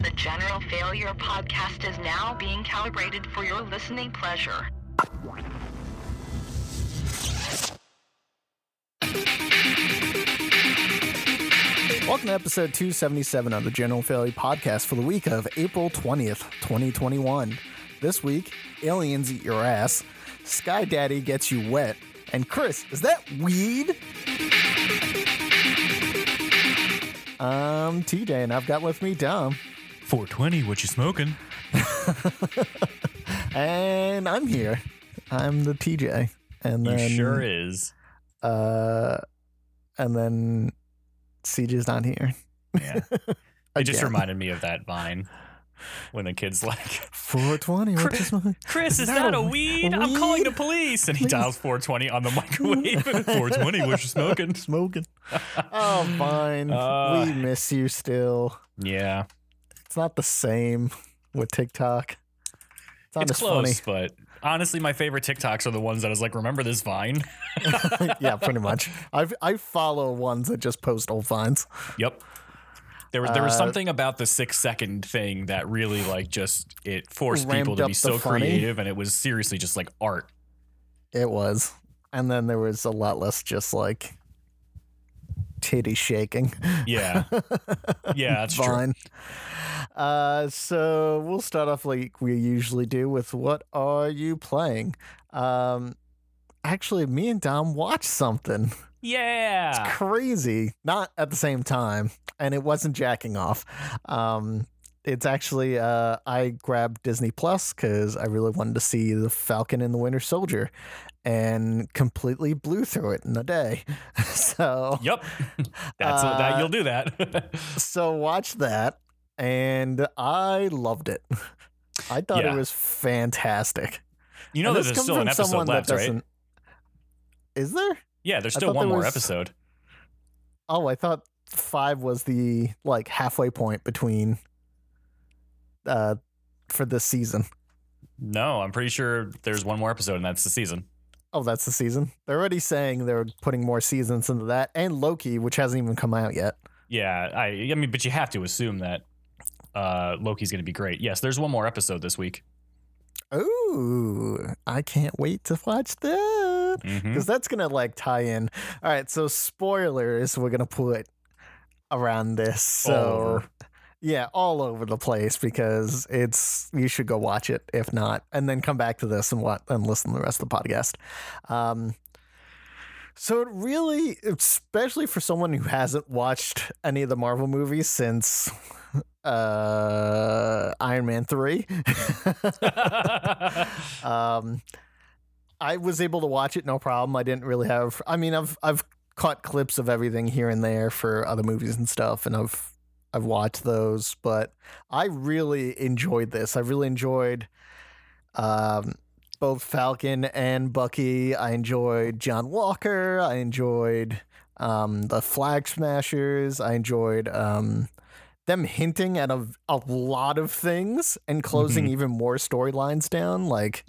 The General Failure Podcast is now being calibrated for your listening pleasure. Welcome to episode 277 of the General Failure Podcast for the week of April 20th, 2021. This week, aliens eat your ass, Sky Daddy gets you wet, and Chris, is that weed? I'm TJ, and I've got with me Dom. 420, what you smoking? And I'm here. I'm the TJ. And then, You sure is. And then CJ's not here. Yeah. It just Again. reminded me of that Vine when the kid's like, 420, what you smoking? Chris, is that a weed? I'm calling the police. And he dials 420 on the microwave. 420, what you smoking? Smoking. Oh, fine. We miss you still. Yeah. It's not the same with TikTok. It's not It's as close, but honestly, my favorite TikToks are the ones that is like, remember this Vine? funny. Yeah, pretty much. I follow ones that just post old vines. Yep. There was something about the 6-second thing that really like just it forced people Ramped to up be the so funny. creative, and it was seriously just like art. It was. And then there was a lot less just like titty shaking. Yeah. Yeah, that's true. Vine. So we'll start off like we usually do with what are you playing? Actually, me and Dom watched something. Yeah. Crazy. Not at the same time. And it wasn't jacking off. It's actually, I grabbed Disney Plus because I really wanted to see The Falcon and the Winter Soldier and completely blew through it in a day. So, Yep. That you'll do that. so watch that. And I loved it. I thought Yeah. it was fantastic. You know And there's this comes still from an episode someone that left, right? doesn't- Is there? Yeah, there's I still thought one there more was- episode. Oh, I thought 5 was the like halfway point between for this season. No, I'm pretty sure there's one more episode, and that's the season. Oh, that's the season. They're already saying they're putting more seasons into that, and Loki, which hasn't even come out yet. Yeah, I mean, but you have to assume that Loki's going to be great. Yes, there's one more episode this week. Ooh, I can't wait to watch that Mhm. because that's gonna like tie in. All right, so spoilers we're gonna put around this. All So over. yeah, all over the place because you should go watch it if not, and then come back to this and listen to the rest of the podcast. So it really, especially for someone who hasn't watched any of the Marvel movies since Iron Man 3. I was able to watch it no problem. I didn't really have, I mean, I've caught clips of everything here and there for other movies and stuff, and I've watched those, but I really enjoyed this. I really enjoyed both Falcon and Bucky. I enjoyed John Walker. I enjoyed the Flag Smashers. I enjoyed them hinting at a lot of things and closing even more storylines down. Like,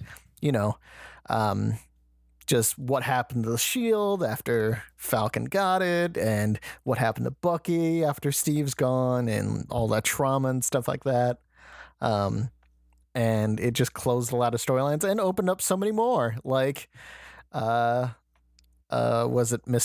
just what happened to the Shield after Falcon got it, and what happened to Bucky after Steve's gone, and all that trauma and stuff like that. And it just closed a lot of storylines and opened up so many more. Like, was it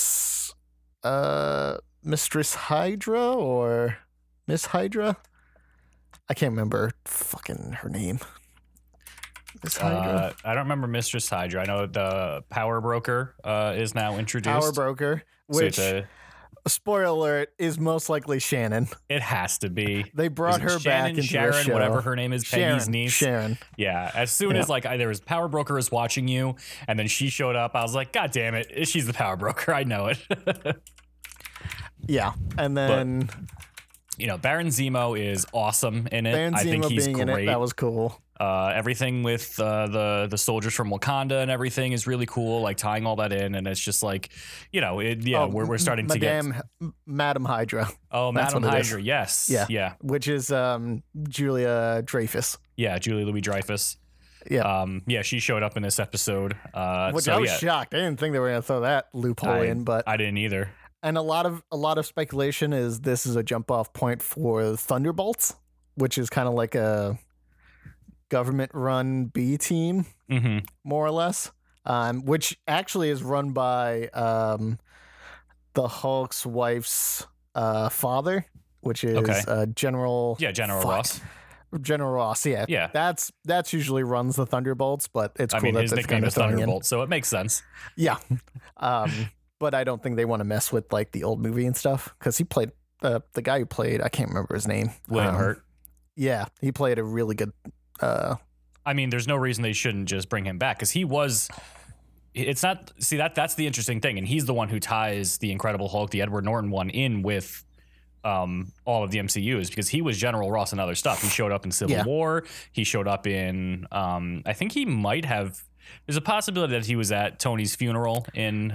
Mistress Hydra or Miss Hydra? I can't remember fucking her name. Miss Hydra. I don't remember Mistress Hydra. I know the Power Broker is now introduced. Power Broker, So which, it's spoiler alert, is most likely Shannon. it has to be. They brought Is it her Shannon, back into Sharon, the show. whatever her name is, Peggy's niece. Sharon. Yeah, as soon as like there was Power Broker is watching you, and then she showed up, I was like, God damn it, she's the Power Broker. I know it. Yeah, and then Baron Zemo is awesome in it. Baron I think Zemo he's being great. in it, that was cool. Everything with the soldiers from Wakanda and everything is really cool, like tying all that in, and it's just like, we're starting to get. Madam Hydra. Oh, That's Madam what it is. Hydra, yes, Yeah. yeah, Which is Julia Dreyfus. yeah, Julie Louis-Dreyfus. Yeah. She showed up in this episode. Which so, I was yeah, shocked. I didn't think they were going to throw that loophole in, but I didn't either. and a lot of speculation is this is a jump off point for Thunderbolts, which is kind of like a government-run B team, more or less, which actually is run by the Hulk's wife's father, which is General. Yeah, General Ross. General Ross, yeah. That's usually runs the Thunderbolts, but it's cool that his nickname is Thunderbolt, so it makes sense. Yeah. But I don't think they want to mess with like the old movie and stuff, because he played the guy who played, I can't remember his name. William Hurt. Yeah, he played a really good. There's no reason they shouldn't just bring him back, because he was. It's not. See, that's the interesting thing, and he's the one who ties the Incredible Hulk, the Edward Norton one, in with all of the MCUs, because he was General Ross and other stuff. He showed up in Civil War. He showed up in. I think he might have. There's a possibility that he was at Tony's funeral in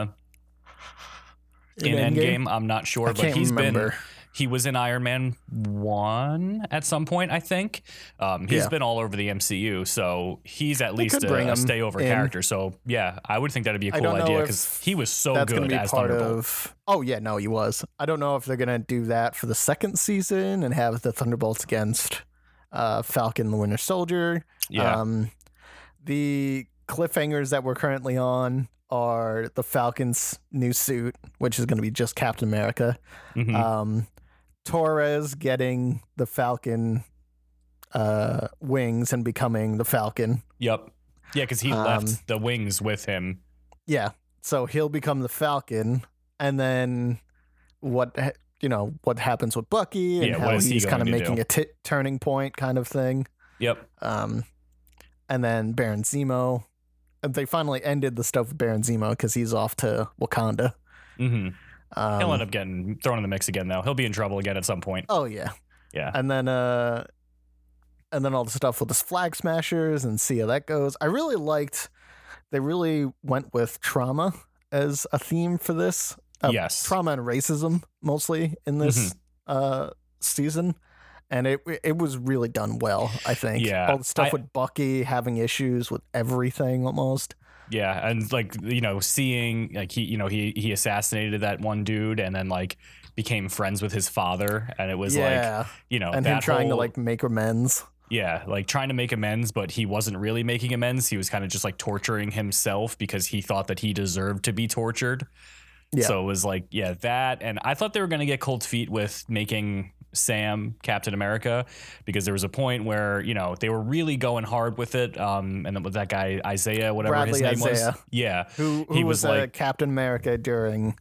Endgame. I'm not sure, but he was in Iron Man 1 at some point, I think. He's been all over the MCU, so he's at least a stay-over character. So, yeah, I would think that'd be a cool idea, because he was so good as Thunderbolt. Oh, yeah, no, he was. I don't know if they're going to do that for the second season and have the Thunderbolts against Falcon the Winter Soldier. Yeah. The cliffhangers that we're currently on are the Falcon's new suit, which is going to be just Captain America. Torres getting the Falcon wings and becoming the Falcon. Yep. Yeah, because he left the wings with him. Yeah. So he'll become the Falcon, and then what happens with Bucky and how he's kind of making a turning point kind of thing. Yep. And then Baron Zemo. And they finally ended the stuff with Baron Zemo because he's off to Wakanda. He'll end up getting thrown in the mix again, though. He'll be in trouble again at some point. Oh yeah, yeah. And then all the stuff with the Flag Smashers and see how that goes. I really liked. They really went with trauma as a theme for this. Yes, trauma and racism mostly in this season. And it was really done well, I think. Yeah. All the stuff with Bucky having issues with everything almost. Yeah, and seeing he assassinated that one dude and then became friends with his father, and it was and him trying to make amends. Yeah, trying to make amends, but he wasn't really making amends. He was kind of just torturing himself because he thought that he deserved to be tortured. Yeah. So it was that, and I thought they were going to get cold feet with making Sam Captain America, because there was a point where they were really going hard with it, and then with that guy Isaiah, whatever Bradley his name Isaiah, was, who was Captain America during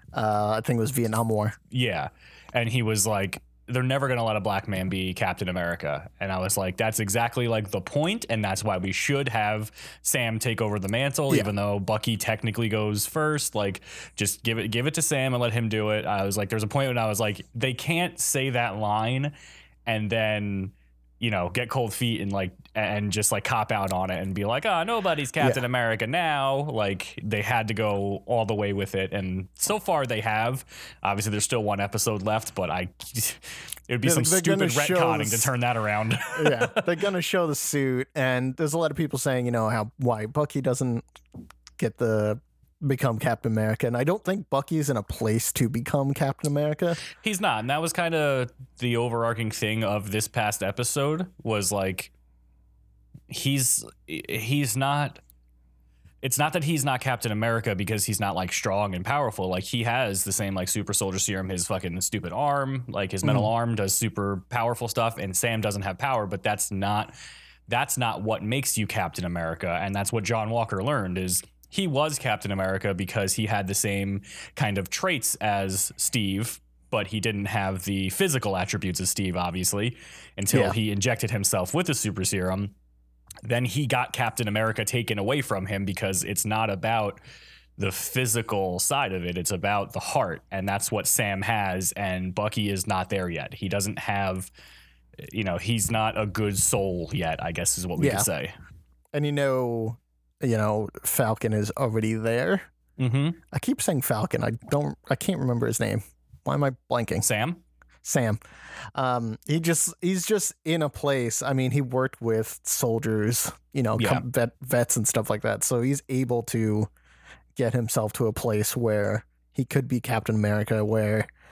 I think it was Vietnam War. Yeah, and he was they're never going to let a black man be Captain America. And I was like, that's exactly the point. And that's why we should have Sam take over the mantle, even though Bucky technically goes first. Just give it to Sam and let him do it. I was there's a point when I was they can't say that line and then, get cold feet and just cop out on it and be nobody's Captain America now. They had to go all the way with it. And so far they have. Obviously there's still one episode left, but it would be some stupid retconning to turn that around. Yeah, they're going to show the suit. And there's a lot of people saying, why Bucky doesn't get become Captain America, and I don't think Bucky's in a place to become Captain America. He's not, and that was kind of the overarching thing of this past episode was he's not. It's not that he's not Captain America because he's not strong and powerful. He has the same super soldier serum, his fucking stupid arm, his metal arm does super powerful stuff, and Sam doesn't have power, but that's not what makes you Captain America, and that's what John Walker learned is. He was Captain America because he had the same kind of traits as Steve, but he didn't have the physical attributes as Steve, obviously, until he injected himself with the super serum. Then he got Captain America taken away from him because it's not about the physical side of it. It's about the heart, and that's what Sam has, and Bucky is not there yet. He doesn't have, he's not a good soul yet, I guess is what we could say. And Falcon is already there. I keep saying Falcon. I can't remember his name. Why am I blanking? Sam. He's just in a place. I mean, he worked with soldiers, vets and stuff like that. So he's able to get himself to a place where he could be Captain America, where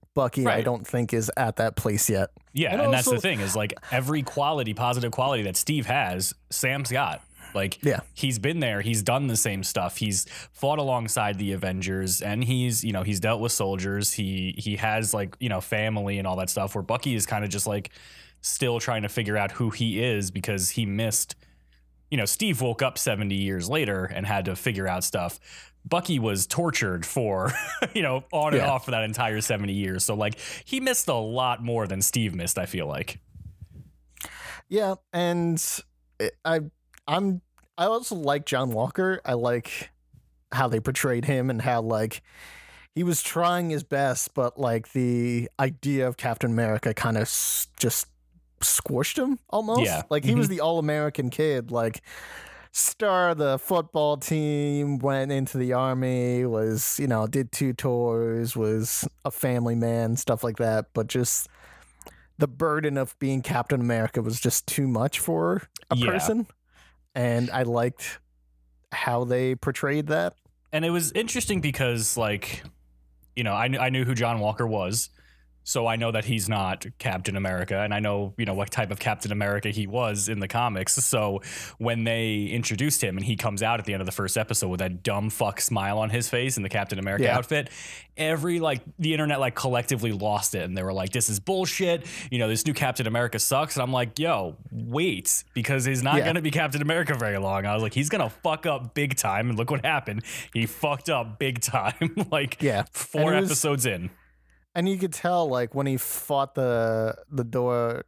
Bucky, I Right. don't think, is at that place yet. Yeah, And and that's the also- thing is like every positive quality that Steve has, Sam's got. Like, Yeah. he's been there, he's done the same stuff, he's fought alongside the Avengers, and he's dealt with soldiers. He has like family and all that stuff. Where Bucky is kind of just like still trying to figure out who he is because he missed. Steve woke up 70 years later and had to figure out stuff. Bucky was tortured for, on and Yeah. off for that entire 70 years. So like he missed a lot more than Steve missed, I feel like. Yeah, and I also like John Walker. I like how they portrayed him and how like he was trying his best, but like the idea of Captain America kind of just squished him almost. Yeah. Like he was the all-American kid, like star of the football team, went into the army, was, did 2 tours, was a family man, stuff like that. But just the burden of being Captain America was just too much for a Yeah. person. And I liked how they portrayed that. And it was interesting because like, I knew who John Walker was. So I know that he's not Captain America, and I know, what type of Captain America he was in the comics. So when they introduced him and he comes out at the end of the first episode with that dumb fuck smile on his face in the Captain America outfit, the internet like collectively lost it. And they were like, this is bullshit. This new Captain America sucks. And I'm like, yo, wait, because he's not going to be Captain America very long. I was like, he's going to fuck up big time. And look what happened. He fucked up big time. Like 4 episodes in. And you could tell, like, when he fought the Dora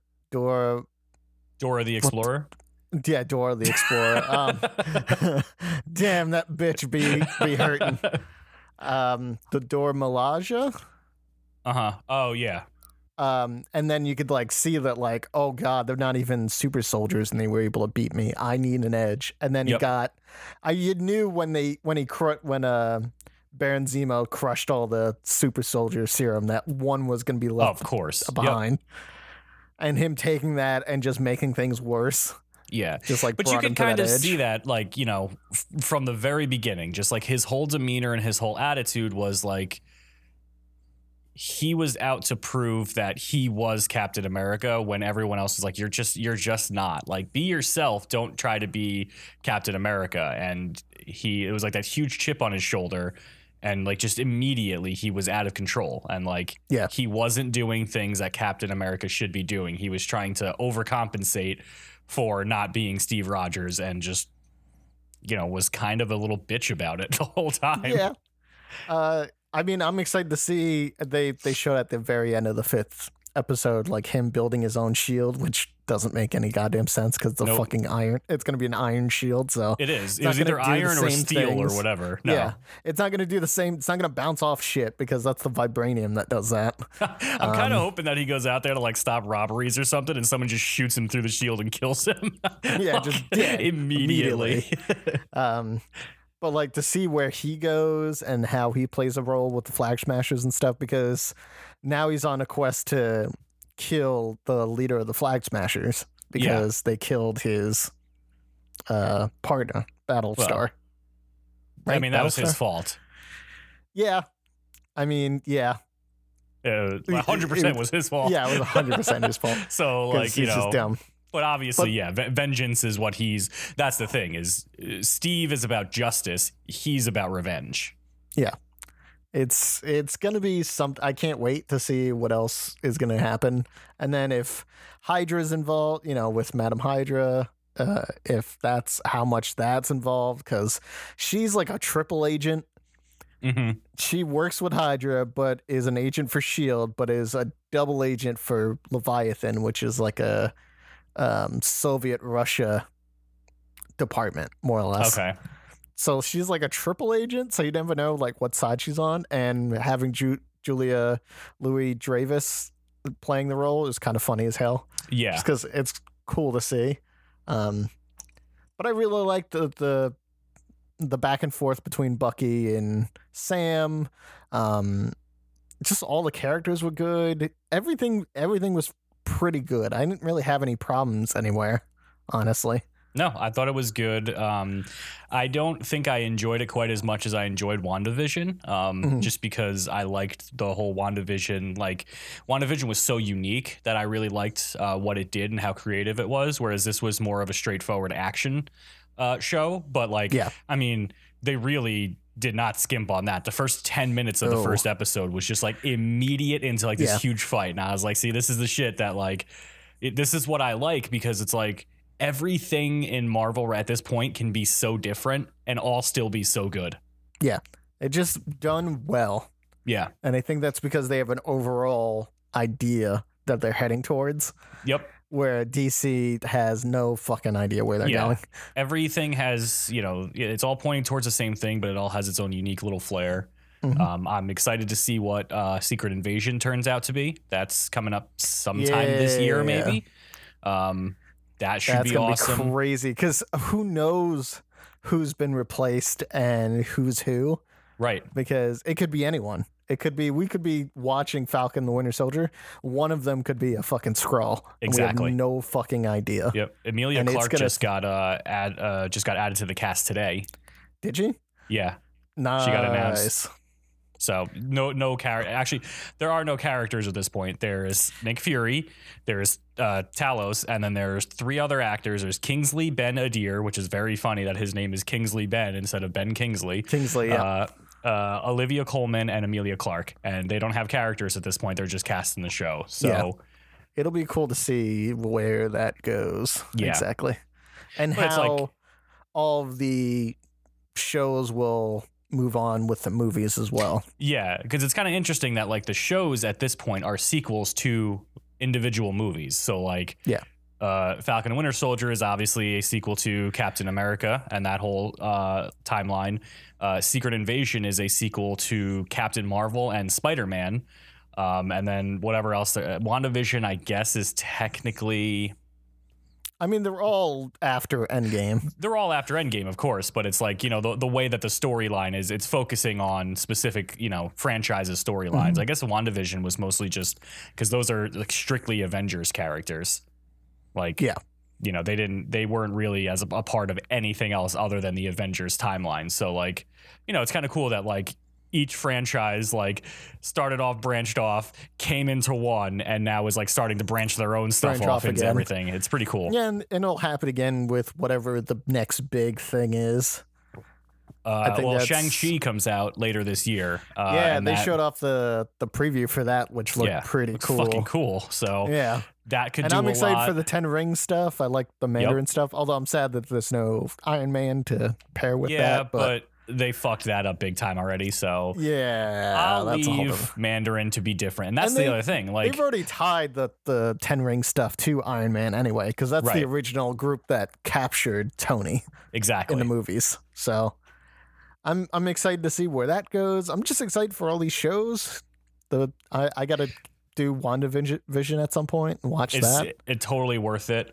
the Explorer. Dora the Explorer. Damn, that bitch be hurting. The Dora Milaje. Oh yeah. And then you could like see that, like, oh god, they're not even super soldiers, and they were able to beat me. I need an edge. And then you knew when Baron Zemo crushed all the super soldier serum that one was going to be left of course behind. And him taking that and just making things worse. Yeah. Just like, but you can kind of see that, like, from the very beginning, just like his whole demeanor and his whole attitude was like, he was out to prove that he was Captain America when everyone else is like, you're just not. Like, be yourself. Don't try to be Captain America. And it was like that huge chip on his shoulder. And like just immediately he was out of control, and like he wasn't doing things that Captain America should be doing. He was trying to overcompensate for not being Steve Rogers, and just was kind of a little bitch about it the whole time. Yeah. I mean, I'm excited to see they showed at the very end of the 5th episode like him building his own shield, which doesn't make any goddamn sense because the fucking iron. It's going to be an iron shield, so it is. It was either iron or steel or whatever. No. Yeah, it's not going to do the same. It's not going to bounce off shit because that's the vibranium that does that. I'm kind of hoping that he goes out there to like stop robberies or something, and someone just shoots him through the shield and kills him. Yeah, just dead immediately. But like to see where he goes and how he plays a role with the Flag Smashers and stuff, because now he's on a quest to kill the leader of the Flag Smashers because they killed his partner, Battlestar. Right? I mean, that was his fault. Yeah. I mean, yeah. 100% was his fault. Yeah, it was 100% his fault. So, like, he's just dumb. But obviously, vengeance is what that's the thing, is Steve is about justice. He's about revenge. Yeah. It's going to be something. I can't wait to see what else is going to happen. And then if Hydra's involved, with Madam Hydra, if that's how much that's involved, because she's like a triple agent. Mm-hmm. She works with Hydra, but is an agent for S.H.I.E.L.D., but is a double agent for Leviathan, which is like a Soviet Russia department, more or less. Okay. So she's like a triple agent, so you never know like what side she's on. And having Julia Louis-Dreyfus playing the role is kind of funny as hell. Yeah, just because it's cool to see. But I really like the back and forth between Bucky and Sam. Just all the characters were good. Everything was pretty good. I didn't really have any problems anywhere, honestly. No, I thought it was good. I don't think I enjoyed it quite as much as I enjoyed WandaVision, just because I liked the whole WandaVision. Like, WandaVision was so unique that I really liked what it did and how creative it was, whereas this was more of a straightforward action show. But, like, Yeah. I mean, they really did not skimp on that. The first 10 minutes of the first episode was just, like, immediate into, like, this huge fight. And I was like, see, this is the shit that, like, this is what I like, because it's like, everything in Marvel at this point can be so different and all still be so good. Yeah. It just done well. Yeah. And I think that's because they have an overall idea that they're heading towards. Yep. Where DC has no fucking idea where they're going. Everything has, it's all pointing towards the same thing, but it all has its own unique little flair. I'm excited to see what Secret Invasion turns out to be. That's coming up sometime this year, maybe. That's be awesome. Be crazy, because who knows who's been replaced and who's who. Right. Because it could be anyone. We could be watching Falcon the Winter Soldier. One of them could be a fucking Skrull. Exactly. We have no fucking idea. Yep. Emilia Clarke just got added to the cast today. Did she? Yeah. Nice. She got announced. So no character. Actually, there are no characters at this point. There's Nick Fury, there's Talos, and then there's 3 other actors. There's Kingsley Ben-Adir, which is very funny that his name is Kingsley Ben instead of Ben Kingsley. Kingsley, yeah. Olivia Colman and Emilia Clarke, and they don't have characters at this point. They're just cast in the show. So it'll be cool to see where that goes. Yeah. Exactly. And but how all of the shows will move on with the movies as well. Yeah, because it's kind of interesting that, like, the shows at this point are sequels to individual movies. So, like, Falcon and Winter Soldier is obviously a sequel to Captain America and that whole timeline. Secret Invasion is a sequel to Captain Marvel and Spider-Man. And then whatever else. WandaVision, I guess, is technically... I mean, they're all after Endgame. They're all after Endgame, of course, but it's like, the way that the storyline is, it's focusing on specific, franchises storylines. I guess WandaVision was mostly just because those are, like, strictly Avengers characters. Like, they weren't really as a part of anything else other than the Avengers timeline. So, like, it's kind of cool that, like, each franchise, like, started off, branched off, came into one, and now is, like, starting to branch their own stuff off into everything. It's pretty cool. Yeah, and it'll happen again with whatever the next big thing is. I think Shang-Chi comes out later this year. They showed off the preview for that, which looked pretty cool. Fucking cool. So that could do a lot. And I'm excited for the Ten Rings stuff. I like the Mandarin stuff, although I'm sad that there's no Iron Man to pair with that. Yeah, but they fucked that up big time already. So I'll leave Mandarin to be different. And that's the other thing. Like, they've already tied the Ten Ring stuff to Iron Man anyway, because that's the original group that captured Tony in the movies. So I'm excited to see where that goes. I'm just excited for all these shows. I got to do WandaVision at some point and watch that. It's totally worth it.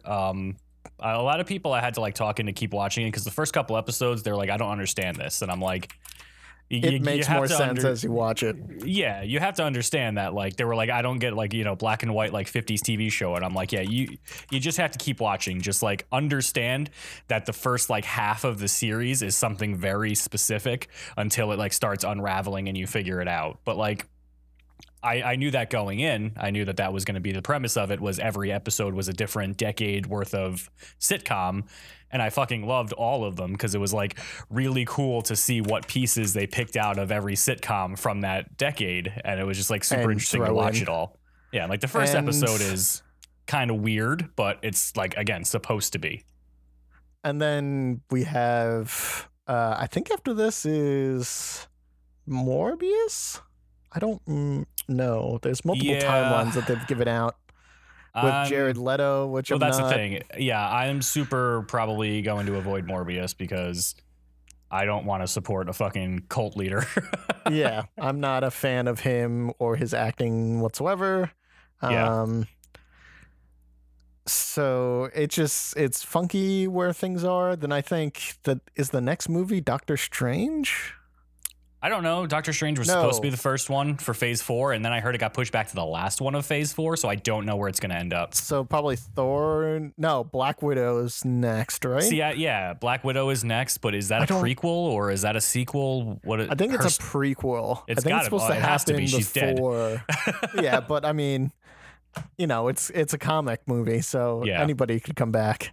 A lot of people I had to, like, talk into keep watching it because the first couple episodes they're like, I don't understand this, and I'm like, it makes more sense as you watch it. Yeah, you have to understand that, like, they were like, I don't get, like, black and white, like, 50s TV show, and I'm like, yeah, you just have to keep watching. Just, like, understand that the first, like, half of the series is something very specific until it, like, starts unraveling and you figure it out. But, like, I knew that going in. I knew that was going to be the premise of it, was every episode was a different decade worth of sitcom. And I fucking loved all of them because it was, like, really cool to see what pieces they picked out of every sitcom from that decade. And it was just, like, super interesting to watch it all. Yeah, like, the first episode is kind of weird, but it's, like, again, supposed to be. And then we have, I think after this is Morbius? I don't know. There's multiple timelines that they've given out with Jared Leto, which that's the thing. Yeah, I'm super probably going to avoid Morbius because I don't want to support a fucking cult leader. Yeah, I'm not a fan of him or his acting whatsoever. So it's funky where things are. Then I think that is the next movie Doctor Strange. I don't know. Doctor Strange was supposed to be the first one for Phase 4, and then I heard it got pushed back to the last one of Phase 4, so I don't know where it's going to end up. So probably Thor. No, Black Widow's next, right? See, yeah, Black Widow is next, but is that a prequel or is that a sequel? I think it's a prequel. It's supposed to happen has to be. She's before. Yeah, but I mean, it's a comic movie, so anybody could come back.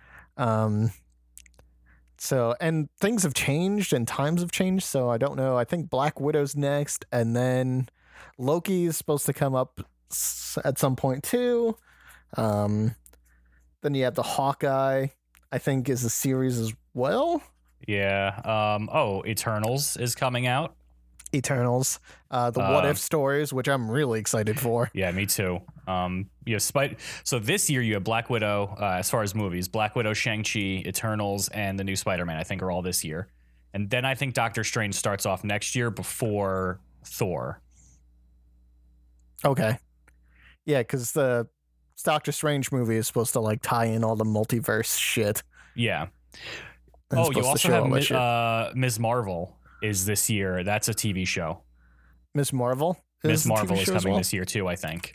So, and things have changed and times have changed, so I don't know. I think Black Widow's next, and then Loki is supposed to come up at some point too. Then you have the Hawkeye, I think, is a series as well. Yeah. Eternals is coming out. Eternals, the What If stories, which I'm really excited for. Yeah, me too. So this year you have Black Widow, as far as movies, Black Widow, Shang-Chi, Eternals, and the new Spider-Man, I think, are all this year. And then I think Doctor Strange starts off next year before Thor. Okay. Yeah, because the Doctor Strange movie is supposed to like tie in all the multiverse shit. Yeah. You also have Ms. Marvel is this year. That's a TV show. Ms. Marvel? Ms. Marvel is coming this year too, I think.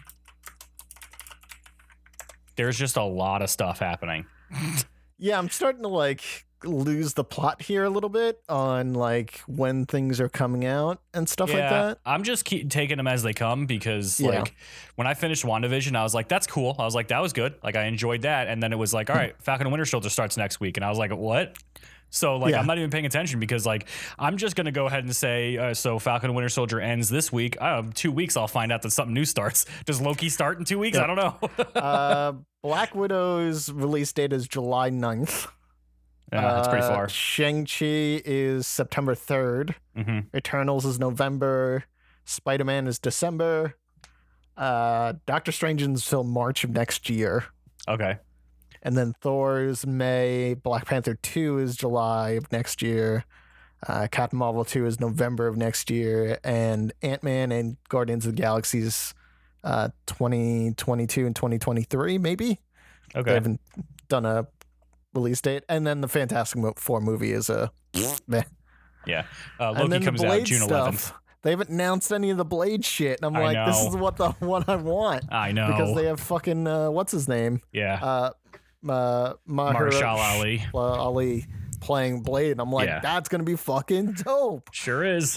There's just a lot of stuff happening. Yeah, I'm starting to like lose the plot here a little bit on like when things are coming out and stuff like that. I'm just taking them as they come because like when I finished WandaVision, I was like, that's cool. I was like, that was good. Like I enjoyed that. And then it was like, all right, Falcon and Winter Soldier starts next week. And I was like, what? So like I'm not even paying attention because like I'm just going to go ahead and say so Falcon and Winter Soldier ends this week. 2 weeks I'll find out that something new starts. Does Loki start in 2 weeks? I don't know. Black Widow's release date is July 9th. Yeah, that's pretty far. Shang-Chi is September 3rd. Mm-hmm. Eternals is November. Spider-Man is December. Doctor Strange is until March of next year. Okay. And then Thor is May. Black Panther 2 is July of next year. Captain Marvel 2 is November of next year. And Ant-Man and Guardians of the Galaxy is 2022 and 2023, maybe. Okay. They haven't done a release date. And then the Fantastic Four movie is meh. Yeah. Loki comes out June 11th. They haven't announced any of the Blade shit. And I'm like, this is what the one I want. I know. Because they have fucking, what's his name? Yeah. Mahershala Ali playing Blade. And I'm like, that's going to be fucking dope. Sure is.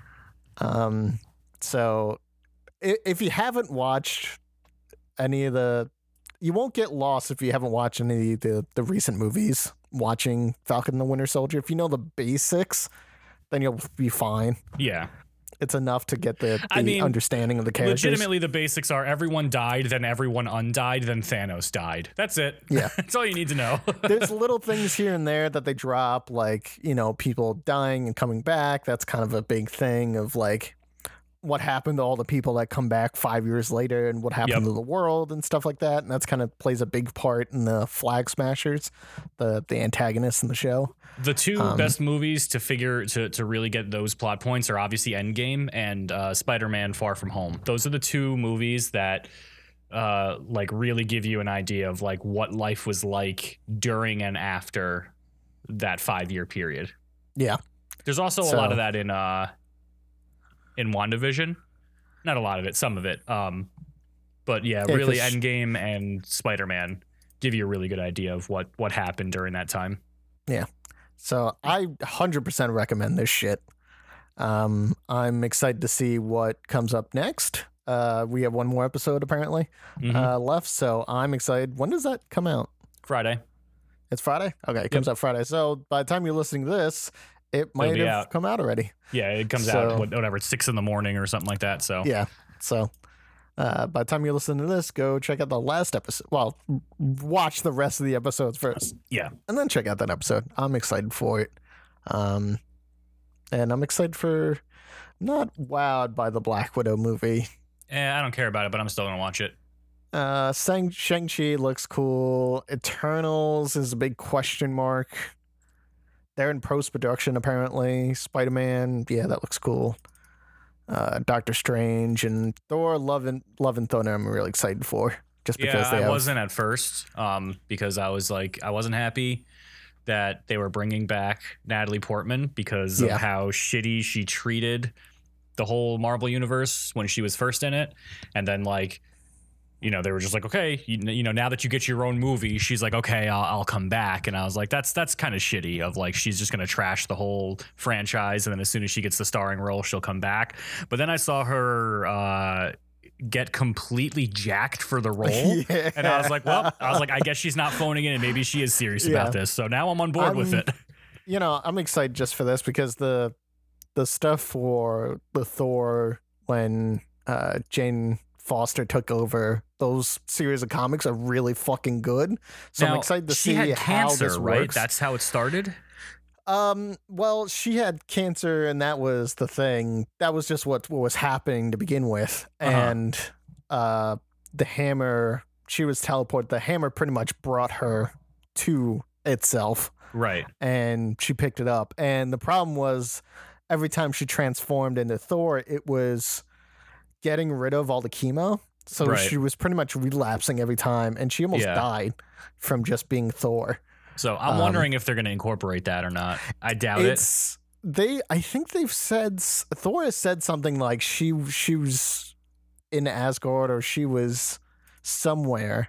So if you haven't watched any of you won't get lost if you haven't watched any of the recent movies watching Falcon and the Winter Soldier. If you know the basics, then you'll be fine. Yeah. It's enough to get the understanding of the characters. Legitimately, the basics are everyone died, then everyone undied, then Thanos died. That's it. Yeah. That's all you need to know. There's little things here and there that they drop, like, people dying and coming back. That's kind of a big thing of like what happened to all the people that come back 5 years later and what happened to the world and stuff like that. And that's kind of plays a big part in the Flag Smashers, the antagonists in the show. The two best movies to really get those plot points are obviously Endgame and Spider-Man Far From Home. Those are the two movies that like really give you an idea of like what life was like during and after that 5-year period. Yeah. There's also a lot of that in WandaVision. Not a lot of it, some of it. But really Endgame and Spider-Man give you a really good idea of what happened during that time. Yeah. So I 100% recommend this shit. I'm excited to see what comes up next. We have one more episode apparently left, so I'm excited. When does that come out? Friday. It's Friday? Okay, it comes out Friday. So by the time you're listening to this, it might have come out already. Yeah, it comes out, whatever, it's 6 a.m. or something like that. So yeah, so by the time you're listening to this, go check out the last episode. Well, watch the rest of the episodes first. Yeah. And then check out that episode. I'm excited for it. And I'm excited for, not wowed by the Black Widow movie. I don't care about it, but I'm still going to watch it. Shang-Chi looks cool. Eternals is a big question mark. They're in post-production, apparently. Spider-Man, yeah, that looks cool. Doctor Strange and Thor, Love and Thunder, I'm really excited for. Just because I wasn't at first, because I was like, I wasn't happy that they were bringing back Natalie Portman because of how shitty she treated the whole Marvel universe when she was first in it. And then like, you know, they were just like, okay, you know, now that you get your own movie, she's like, okay, I'll come back. And I was like, that's kind of shitty of like, she's just going to trash the whole franchise. And then as soon as she gets the starring role, she'll come back. But then I saw her get completely jacked for the role. And I was like, well, I guess she's not phoning in and maybe she is serious about this. So now I'm on board with it. You know, I'm excited just for this because the stuff for the Thor when Jane Foster took over, those series of comics are really fucking good. So now, I'm excited to see how cancer, this works. Right? That's how it started? Well, she had cancer and that was the thing. That was just what was happening to begin with. And the hammer, she was teleported. The hammer pretty much brought her to itself. Right. And she picked it up. And the problem was every time she transformed into Thor, it was getting rid of all the chemo. So she was pretty much relapsing every time. And she almost died from just being Thor. So I'm wondering if they're going to incorporate that or not. I doubt it. I think they've said, Thor has said something like she was in Asgard or she was somewhere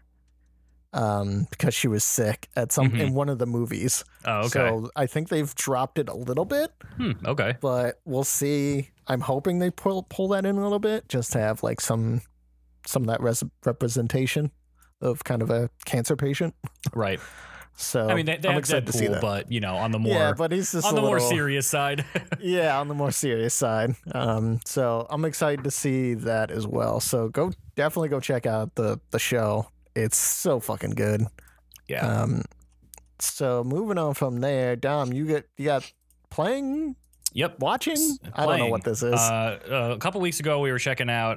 because she was sick at in one of the movies. Oh, okay. So I think they've dropped it a little bit. Okay. But we'll see. I'm hoping they pull that in a little bit just to have like some of that representation of kind of a cancer patient. Right. So I mean, they I'm have excited to see that. But you know, on the more but he's just on the more serious side. On the more serious side. So I'm excited to see that as well. So definitely go check out the show. It's so fucking good. Yeah. So moving on from there, Dom, you got playing. Yep. Watching. Playing. I don't know what this is. A couple weeks ago, we were checking out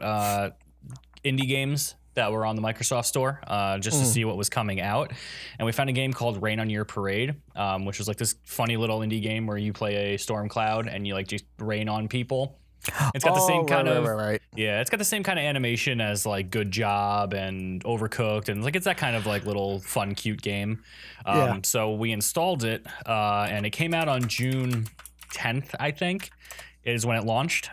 indie games that were on the Microsoft Store just to see what was coming out. And we found a game called Rain on Your Parade, which was like this funny little indie game where you play a storm cloud and you like just rain on people. It's got the same kind of yeah, it's got the same kind of animation as like Good Job and Overcooked, and like it's that kind of like little fun, cute game. So we installed it, and it came out on June 10th, I think, is when it launched.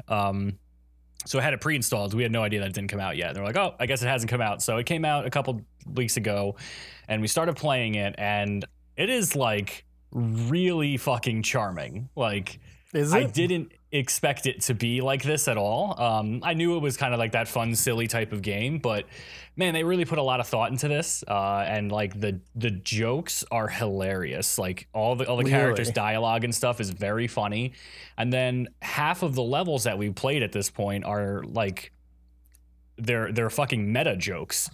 So it had it pre-installed. We had no idea that it didn't come out yet. And they're like, oh, I guess it hasn't come out. So it came out a couple weeks ago, and we started playing it, and it is like really fucking charming. Like, is it? I didn't expect it to be like this at all. I knew it was kind of like that fun, silly type of game, but man, they really put a lot of thought into this. And like the jokes are hilarious. Like all the characters' dialogue and stuff is very funny. And then half of the levels that we played at this point are like they're fucking meta jokes.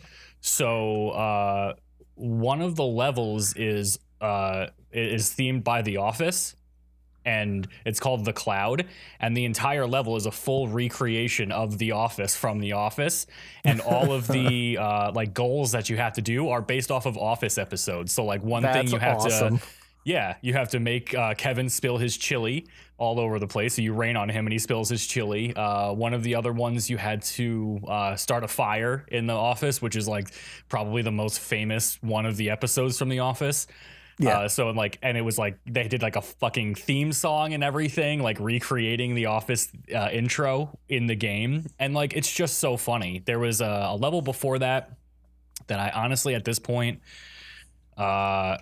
So one of the levels is themed by The Office. And it's called The Cloud, and the entire level is a full recreation of The Office from The Office, and all of the like goals that you have to do are based off of Office episodes. So like one thing you have to, you have to make Kevin spill his chili all over the place. So you rain on him and he spills his chili. One of the other ones, you had to start a fire in the office, which is like probably the most famous one of the episodes from The Office. So like, and it was like they did like a fucking theme song and everything, like recreating the Office intro in the game, and like it's just so funny. There was a level before that I honestly at this point, God,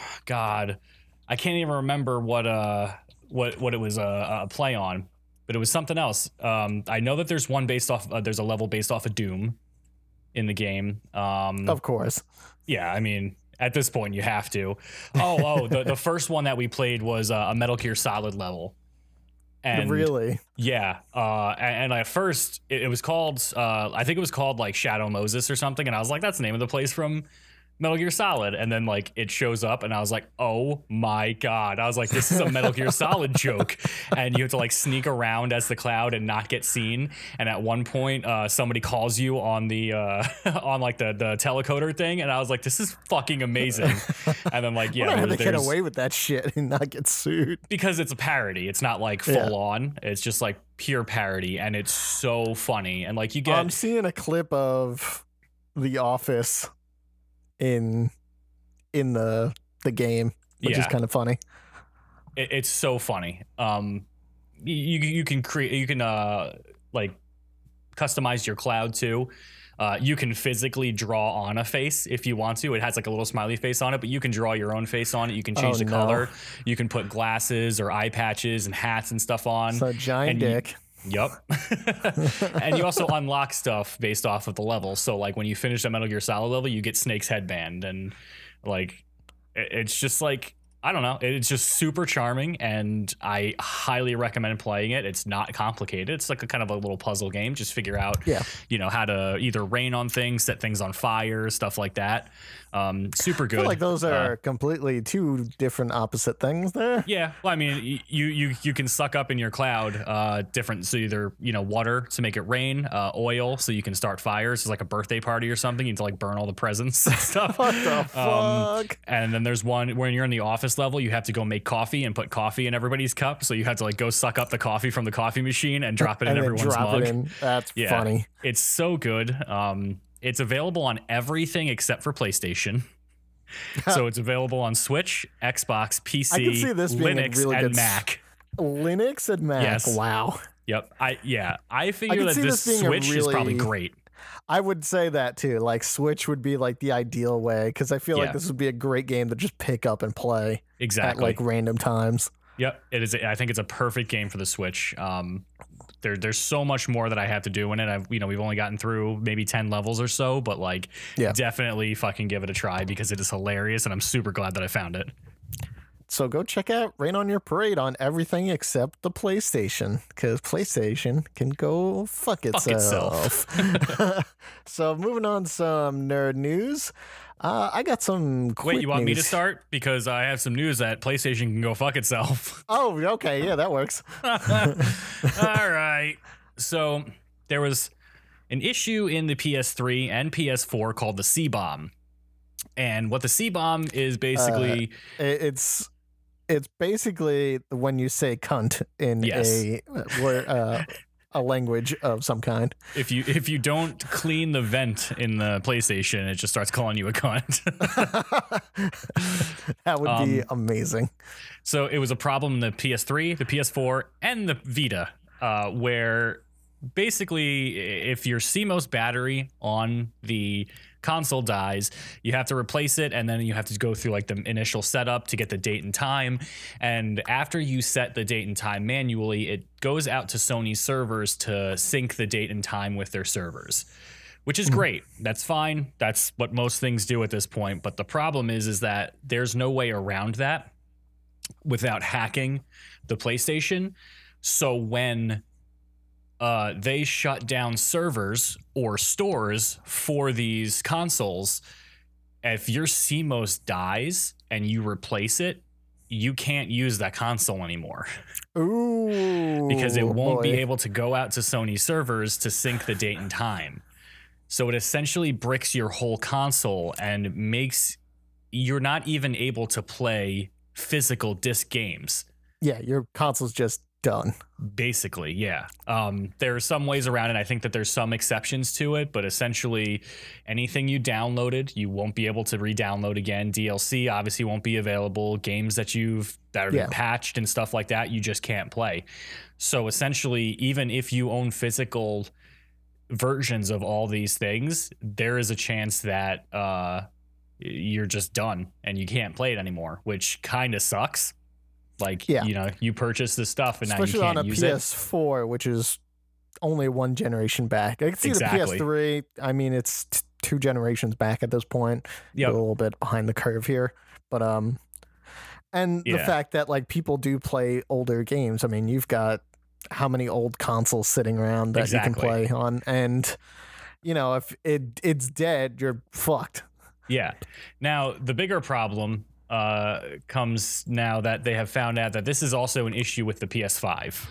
I can't even remember what it was a play on, but it was something else. I know that there's one based off. There's a level based off of Doom in the game. Of course. Yeah, I mean. At this point, you have to. The first one that we played was a Metal Gear Solid level. And really? Yeah. And at first, it was called, I think it was called like Shadow Moses or something. And I was like, that's the name of the place from Metal Gear Solid. And then like it shows up and I was like, oh my God. I was like, this is a Metal Gear Solid joke. And you have to like sneak around as the Cloud and not get seen. And at one point, somebody calls you on the on like the telecoder thing. And I was like, this is fucking amazing. And then like, how they get away with that shit and not get sued? Because it's a parody. It's not like full on. It's just like pure parody. And it's so funny. And like you get. I'm seeing a clip of The Office in the game. which is Yeah. kind of funny. It's so funny. You can create, you can like customize your cloud too. You can physically draw on a face if you want to. It has like a little smiley face on it, but you can draw your own face on it. You can change the color. You can put glasses or eye patches and hats and stuff on. So giant dick. Yep. And you also unlock stuff based off of the level. So like when you finish a Metal Gear Solid level, you get Snake's headband, and like it's just like, I don't know. It's just super charming, and I highly recommend playing it. It's not complicated. It's like a kind of a little puzzle game. Just figure out, you know, how to either rain on things, set things on fire, stuff like that. Super good. I feel like those are completely two different opposite things there. Yeah. Well, I mean, you can suck up in your cloud different. So either, you know, water to make it rain, oil so you can start fires. It's like a birthday party or something. You need to like burn all the presents and stuff. What the fuck? And then there's one when you're in the office level, you have to go make coffee and put coffee in everybody's cup. So you have to like go suck up the coffee from the coffee machine and drop it in everyone's mug. That's funny. It's so good. It's available on everything except for PlayStation. So it's available on Switch, Xbox, PC, I can see this being Linux, really and good Mac. Linux and Mac. Yes. Wow. Yep. I figure that this being Switch is probably great. I would say that too. Like Switch would be like the ideal way, because I feel like this would be a great game to just pick up and play Exactly. at like random times. Yep. It is. I think it's a perfect game for the Switch. There's so much more that I have to do in it. We've only gotten through maybe 10 levels or so, but like definitely fucking give it a try because it is hilarious, and I'm super glad that I found it. So go check out Rain on Your Parade on everything except the PlayStation, because PlayStation can go fuck itself. So moving on, some nerd news. I got some quick Wait, you want news. me to start? Because I have some news that PlayStation can go fuck itself. Oh, okay. Yeah, that works. All right. So there was an issue in the PS3 and PS4 called the C-bomb. And what the C-bomb is basically... It's basically when you say cunt in a language of some kind. If you don't clean the vent in the PlayStation, it just starts calling you a cunt. That would be amazing. So it was a problem in the PS3, the PS4, and the Vita, where basically if your CMOS battery on the console dies, you have to replace it, and then you have to go through like the initial setup to get the date and time. And after you set the date and time manually, it goes out to Sony's servers to sync the date and time with their servers, which is great. That's fine. That's what most things do at this point. But the problem is that there's no way around that without hacking the PlayStation. So when they shut down servers or stores for these consoles, if your CMOS dies and you replace it, you can't use that console anymore. Ooh, because it won't be able to go out to Sony servers to sync the date and time. So it essentially bricks your whole console and makes you're not even able to play physical disc games. Yeah, your console's just done. Basically, yeah. There are some ways around it. I think that there's some exceptions to it, but essentially anything you downloaded, you won't be able to re-download again. DLC obviously won't be available. Games that have been patched and stuff like that, you just can't play. So essentially, even if you own physical versions of all these things, there is a chance that you're just done and you can't play it anymore, which kind of sucks. Like, you know, you purchase this stuff and especially now you can't use it. Especially on a PS4, which is only one generation back. I can see the PS3. I mean, it's 2 generations back at this point. Yep. A little bit behind the curve here. But, and the fact that, like, people do play older games. I mean, you've got how many old consoles sitting around that you can play on. And, you know, if it's dead, you're fucked. Yeah. Now, the bigger problem comes now that they have found out that this is also an issue with the PS5.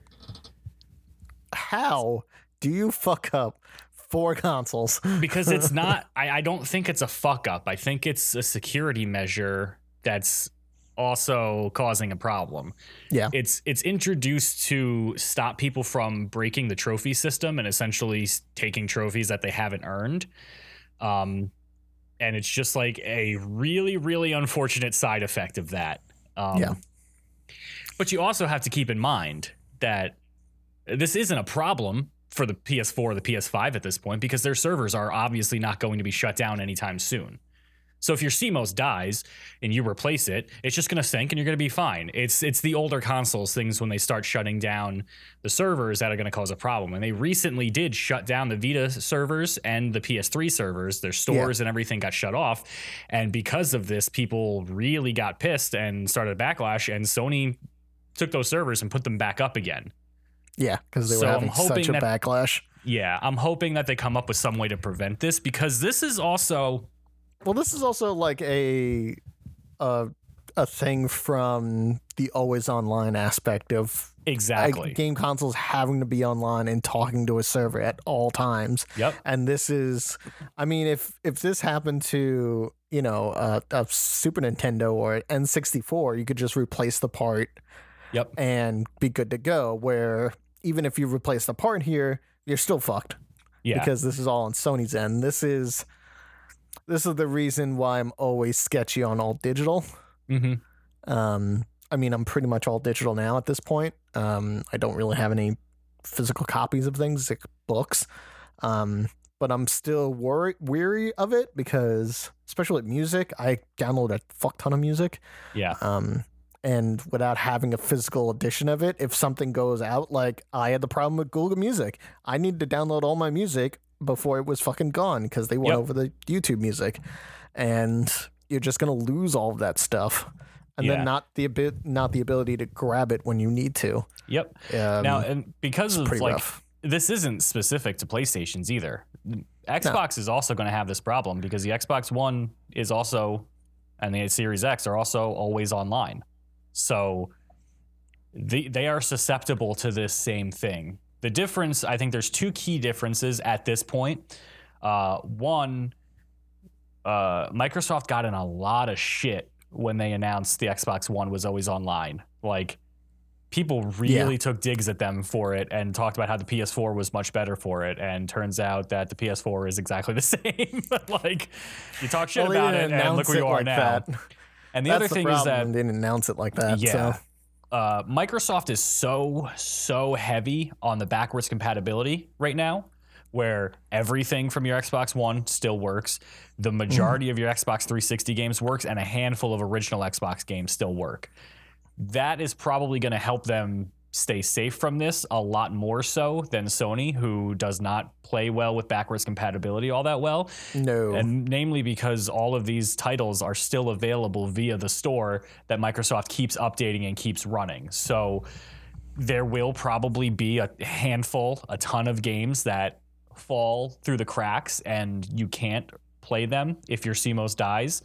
How do you fuck up 4 consoles? Because it's not, I don't think it's a fuck up. I think it's a security measure that's also causing a problem. Yeah. It's introduced to stop people from breaking the trophy system and essentially taking trophies that they haven't earned. And it's just like a really, really unfortunate side effect of that. Yeah. But you also have to keep in mind that this isn't a problem for the PS4 or the PS5 at this point, because their servers are obviously not going to be shut down anytime soon. So if your CMOS dies and you replace it, it's just going to sync and you're going to be fine. It's the older consoles things when they start shutting down the servers that are going to cause a problem. And they recently did shut down the Vita servers and the PS3 servers. Their stores and everything got shut off. And because of this, people really got pissed and started a backlash. And Sony took those servers and put them back up again. Yeah, because they were having such a backlash. Yeah, I'm hoping that they come up with some way to prevent this, because this is also... Well, this is also like a thing from the always online aspect of game consoles having to be online and talking to a server at all times. Yep. And this is, I mean, if this happened to, you know, a Super Nintendo or an N64, you could just replace the part. Yep. And be good to go. Where even if you replace the part here, you're still fucked. Yeah. Because this is all on Sony's end. This is the reason why I'm always sketchy on all digital. Mm-hmm. I mean, I'm pretty much all digital now at this point. I don't really have any physical copies of things like books. But I'm still weary of it because, especially with music, I download a fuck ton of music. Yeah. And without having a physical edition of it, if something goes out, like I had the problem with Google Music, I needed to download all my music before it was fucking gone because they went over the YouTube Music, and you're just gonna lose all of that stuff, and then not the ability to grab it when you need to. Yep. Now, and because of like rough. This isn't specific to PlayStations either. Xbox is also going to have this problem because the Xbox One is also, and the Series X are also always online. So they are susceptible to this same thing. The difference, I think there's two key differences at this point. One, Microsoft got in a lot of shit when they announced the Xbox One was always online. Like, people really took digs at them for it and talked about how the PS4 was much better for it. And turns out that the PS4 is exactly the same. Like, you talk shit about it and look where you are now. That. And the other thing is that they didn't announce it like that. Yeah. So. Microsoft is so heavy on the backwards compatibility right now, where everything from your Xbox One still works. The majority of your Xbox 360 games works, and a handful of original Xbox games still work. That is probably going to help them stay safe from this a lot more so than Sony, who does not play well with backwards compatibility all that well. No. And namely because all of these titles are still available via the store that Microsoft keeps updating and keeps running. So there will probably be a ton of games that fall through the cracks and you can't play them if your CMOS dies.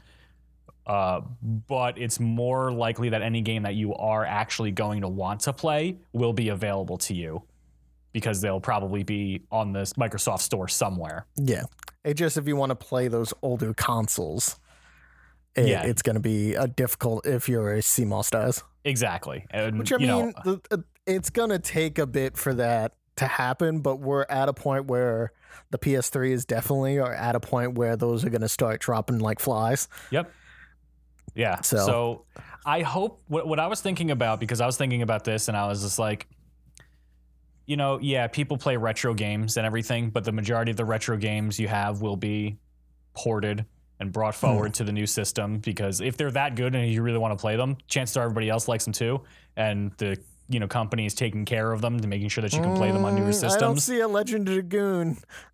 But it's more likely that any game that you are actually going to want to play will be available to you because they'll probably be on the Microsoft Store somewhere. Yeah. It just, if you want to play those older consoles, it's going to be difficult if your CMOS dies. Exactly. And, which, I mean, it's going to take a bit for that to happen, but we're at a point where the PS3 is definitely at a point where those are going to start dropping like flies. Yep. Yeah. So I hope what I was thinking about, because I was thinking about this and I was just like, you know, yeah, people play retro games and everything, but the majority of the retro games you have will be ported and brought forward to the new system, because if they're that good and you really want to play them, chances are everybody else likes them too. And the company is taking care of them and making sure that you can play them on newer systems. I don't see a Legend of Dragoon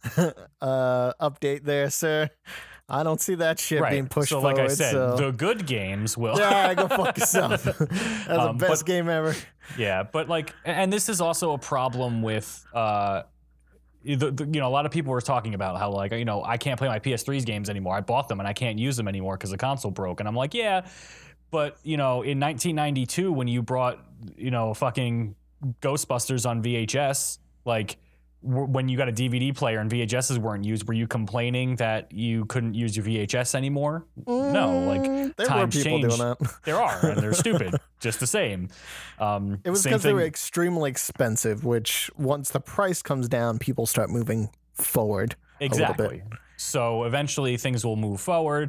update there, sir. I don't see that shit being pushed forward. So like I said, the good games will... Yeah, go fuck yourself. That's the best game ever. Yeah, but like... And this is also a problem with... a lot of people were talking about how, like, I can't play my PS3's games anymore. I bought them and I can't use them anymore because the console broke. And I'm like, yeah, but, in 1992 when you brought, fucking Ghostbusters on VHS, like... when you got a DVD player and VHSs weren't used, were you complaining that you couldn't use your VHS anymore? No, like, there times were people change. doing that. There are, and they're stupid, just the same. It was because they were extremely expensive, which once the price comes down, people start moving forward. Exactly. A little bit. So eventually things will move forward.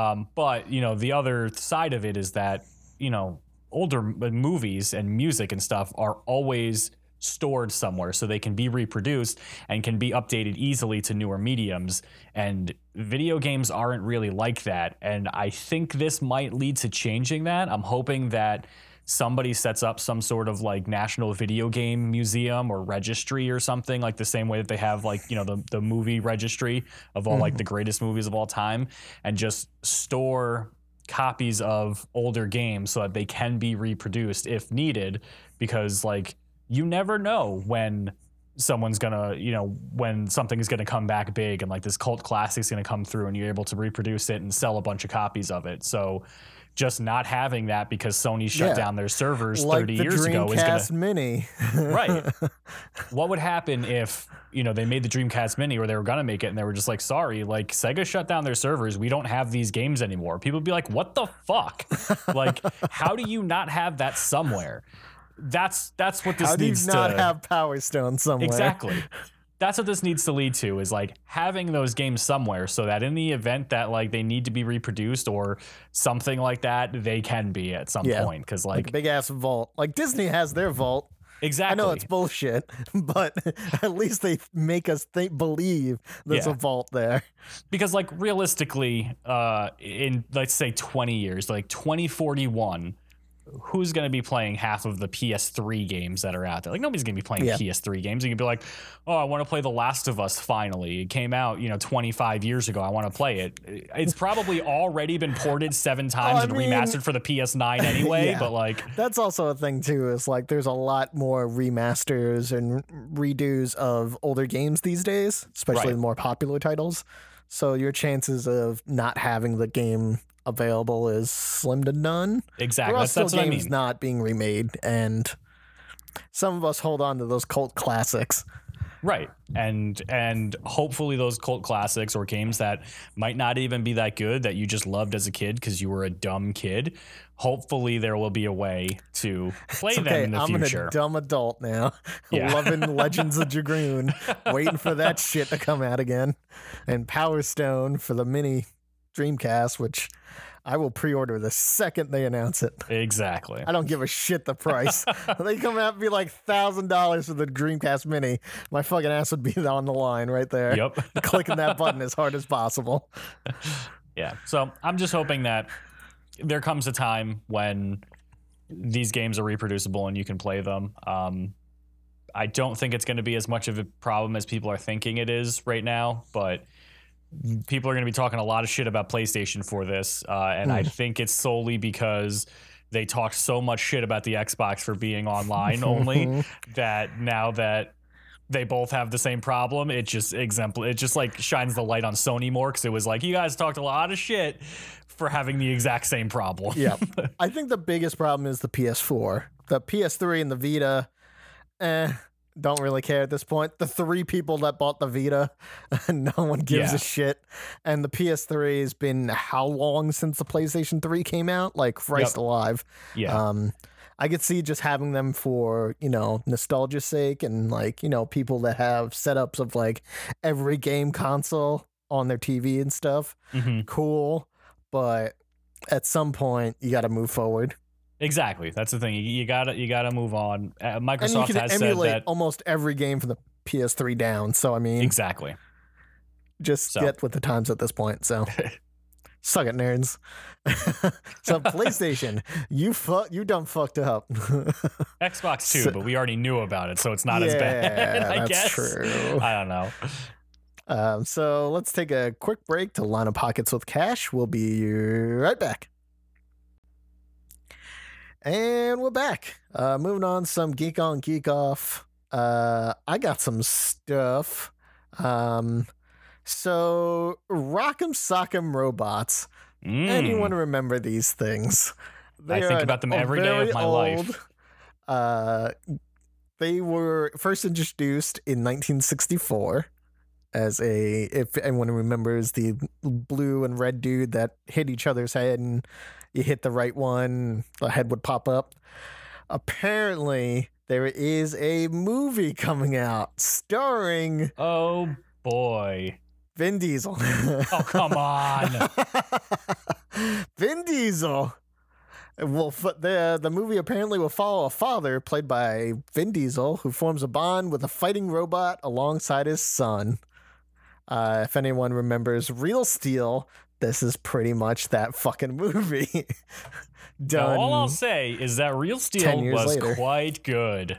But, you know, the other side of it is that, you know, older movies and music and stuff are always stored somewhere so they can be reproduced and can be updated easily to newer mediums. And video games aren't really like that. And I think this might lead to changing that. I'm hoping that somebody sets up some sort of like national video game museum or registry or something, like the same way that they have like, you know, the movie registry of all like the greatest movies of all time, and just store copies of older games so that they can be reproduced if needed, because like you never know when someone's gonna, you know, when something is gonna come back big and like this cult classic is gonna come through and you're able to reproduce it and sell a bunch of copies of it. So just not having that because Sony shut down their servers like 30 the years ago is Dreamcast gonna Mini. right. What would happen if, you know, they made the Dreamcast Mini, or they were gonna make it and they were just like, sorry, like Sega shut down their servers, we don't have these games anymore. People would be like, what the fuck? Like, how do you not have that somewhere? That's what this needs to. How do you not have Power Stone somewhere? Exactly. That's what this needs to lead to, is like having those games somewhere so that in the event that like they need to be reproduced or something like that, they can be at some point. Because like a big ass vault, like Disney has their vault. Exactly. I know it's bullshit, but at least they make us believe there's a vault there. Because like realistically, in let's say 20 years, like 2041, who's going to be playing half of the PS3 games that are out there? Like nobody's going to be playing PS3 games. You can be like, oh, I want to play The Last of Us finally. It came out, you know, 25 years ago. I want to play it. It's probably already been ported 7 times and remastered for the PS9 anyway, but like that's also a thing too, is like there's a lot more remasters and redos of older games these days, especially the more popular titles. So your chances of not having the game available is slim to none. Exactly. That's what I mean. Not being remade, and some of us hold on to those cult classics. Right. And hopefully those cult classics or games that might not even be that good that you just loved as a kid because you were a dumb kid, hopefully there will be a way to play them in the future. I'm a dumb adult now, loving Legends of Dragoon, waiting for that shit to come out again, and Power Stone for the mini Dreamcast, which I will pre-order the second they announce it. Exactly. I don't give a shit the price. They come out and be like $1,000 for the Dreamcast Mini. My fucking ass would be on the line right there. Yep. Clicking that button as hard as possible. Yeah. So I'm just hoping that there comes a time when these games are reproducible and you can play them. I don't think it's going to be as much of a problem as people are thinking it is right now, but people are going to be talking a lot of shit about PlayStation for this. And I think it's solely because they talked so much shit about the Xbox for being online only that now that they both have the same problem, it just like shines the light on Sony more, because it was like, you guys talked a lot of shit for having the exact same problem. Yeah. I think the biggest problem is the PS4. The PS3 and the Vita, don't really care at this point. The 3 people that bought the Vita, no one gives a shit. And the PS3 has been how long since the PlayStation 3 came out? Like Christ alive. Yeah. I could see just having them for, you know, nostalgia's sake, and like, you know, people that have setups of like every game console on their TV and stuff. Cool. But at some point you got to move forward. Exactly. That's the thing. You gotta move on. Microsoft and you can has emulate said that almost every game from the PS3 down. So I mean, exactly. Just get with the times at this point. So suck it, nerds. So PlayStation, you done fucked up. Xbox too, but we already knew about it, so it's not as bad. I guess. True. I don't know. So let's take a quick break to line up pockets with cash. We'll be right back. And we're back. Moving on, some geek on, geek off. I got some stuff. So Rock'em Sock'em Robots. Anyone remember these things? I think about them every day of my life. They were first introduced in 1964 as if anyone remembers the blue and red dude that hit each other's head, and you hit the right one, the head would pop up. Apparently, there is a movie coming out starring... Oh, boy. Vin Diesel. Oh, come on. Vin Diesel. Well, the movie apparently will follow a father played by Vin Diesel who forms a bond with a fighting robot alongside his son. If anyone remembers Real Steel, this is pretty much that fucking movie. Done. Now, all I'll say is that Real 10 Steel years was later. quite good.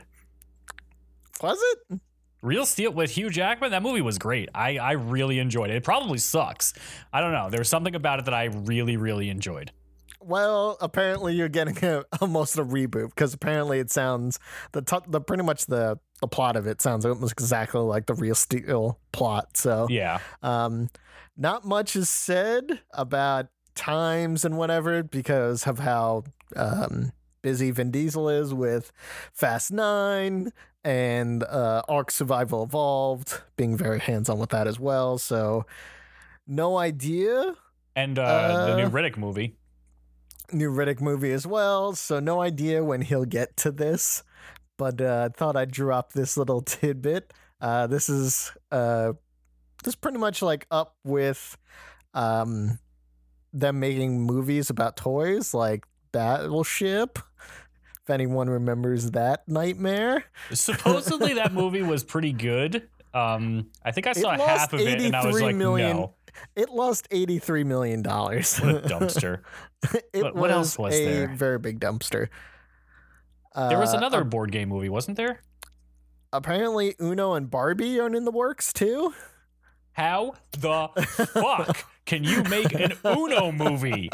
Was it? Real Steel with Hugh Jackman, that movie was great. I really enjoyed it. It probably sucks. I don't know. There's something about it that I really, really enjoyed. Well, apparently you're getting almost a reboot because apparently it sounds pretty much the plot of it sounds almost exactly like the Real Steel plot. So Yeah. not much is said about times and whatever because of how busy Vin Diesel is with Fast 9 and Ark Survival Evolved, being very hands-on with that as well. So no idea. And the new Riddick movie. New Riddick movie as well, so no idea when he'll get to this, but I thought I'd drop this little tidbit. This is pretty much like up with them making movies about toys like Battleship, if anyone remembers that nightmare. Supposedly that movie was pretty good. I think I saw half of it and I was like, no. It lost $83 million. What a dumpster. What else was a there? very big dumpster. There was another board game movie, wasn't there? Apparently Uno and Barbie are in the works too. How the fuck can you make an Uno movie?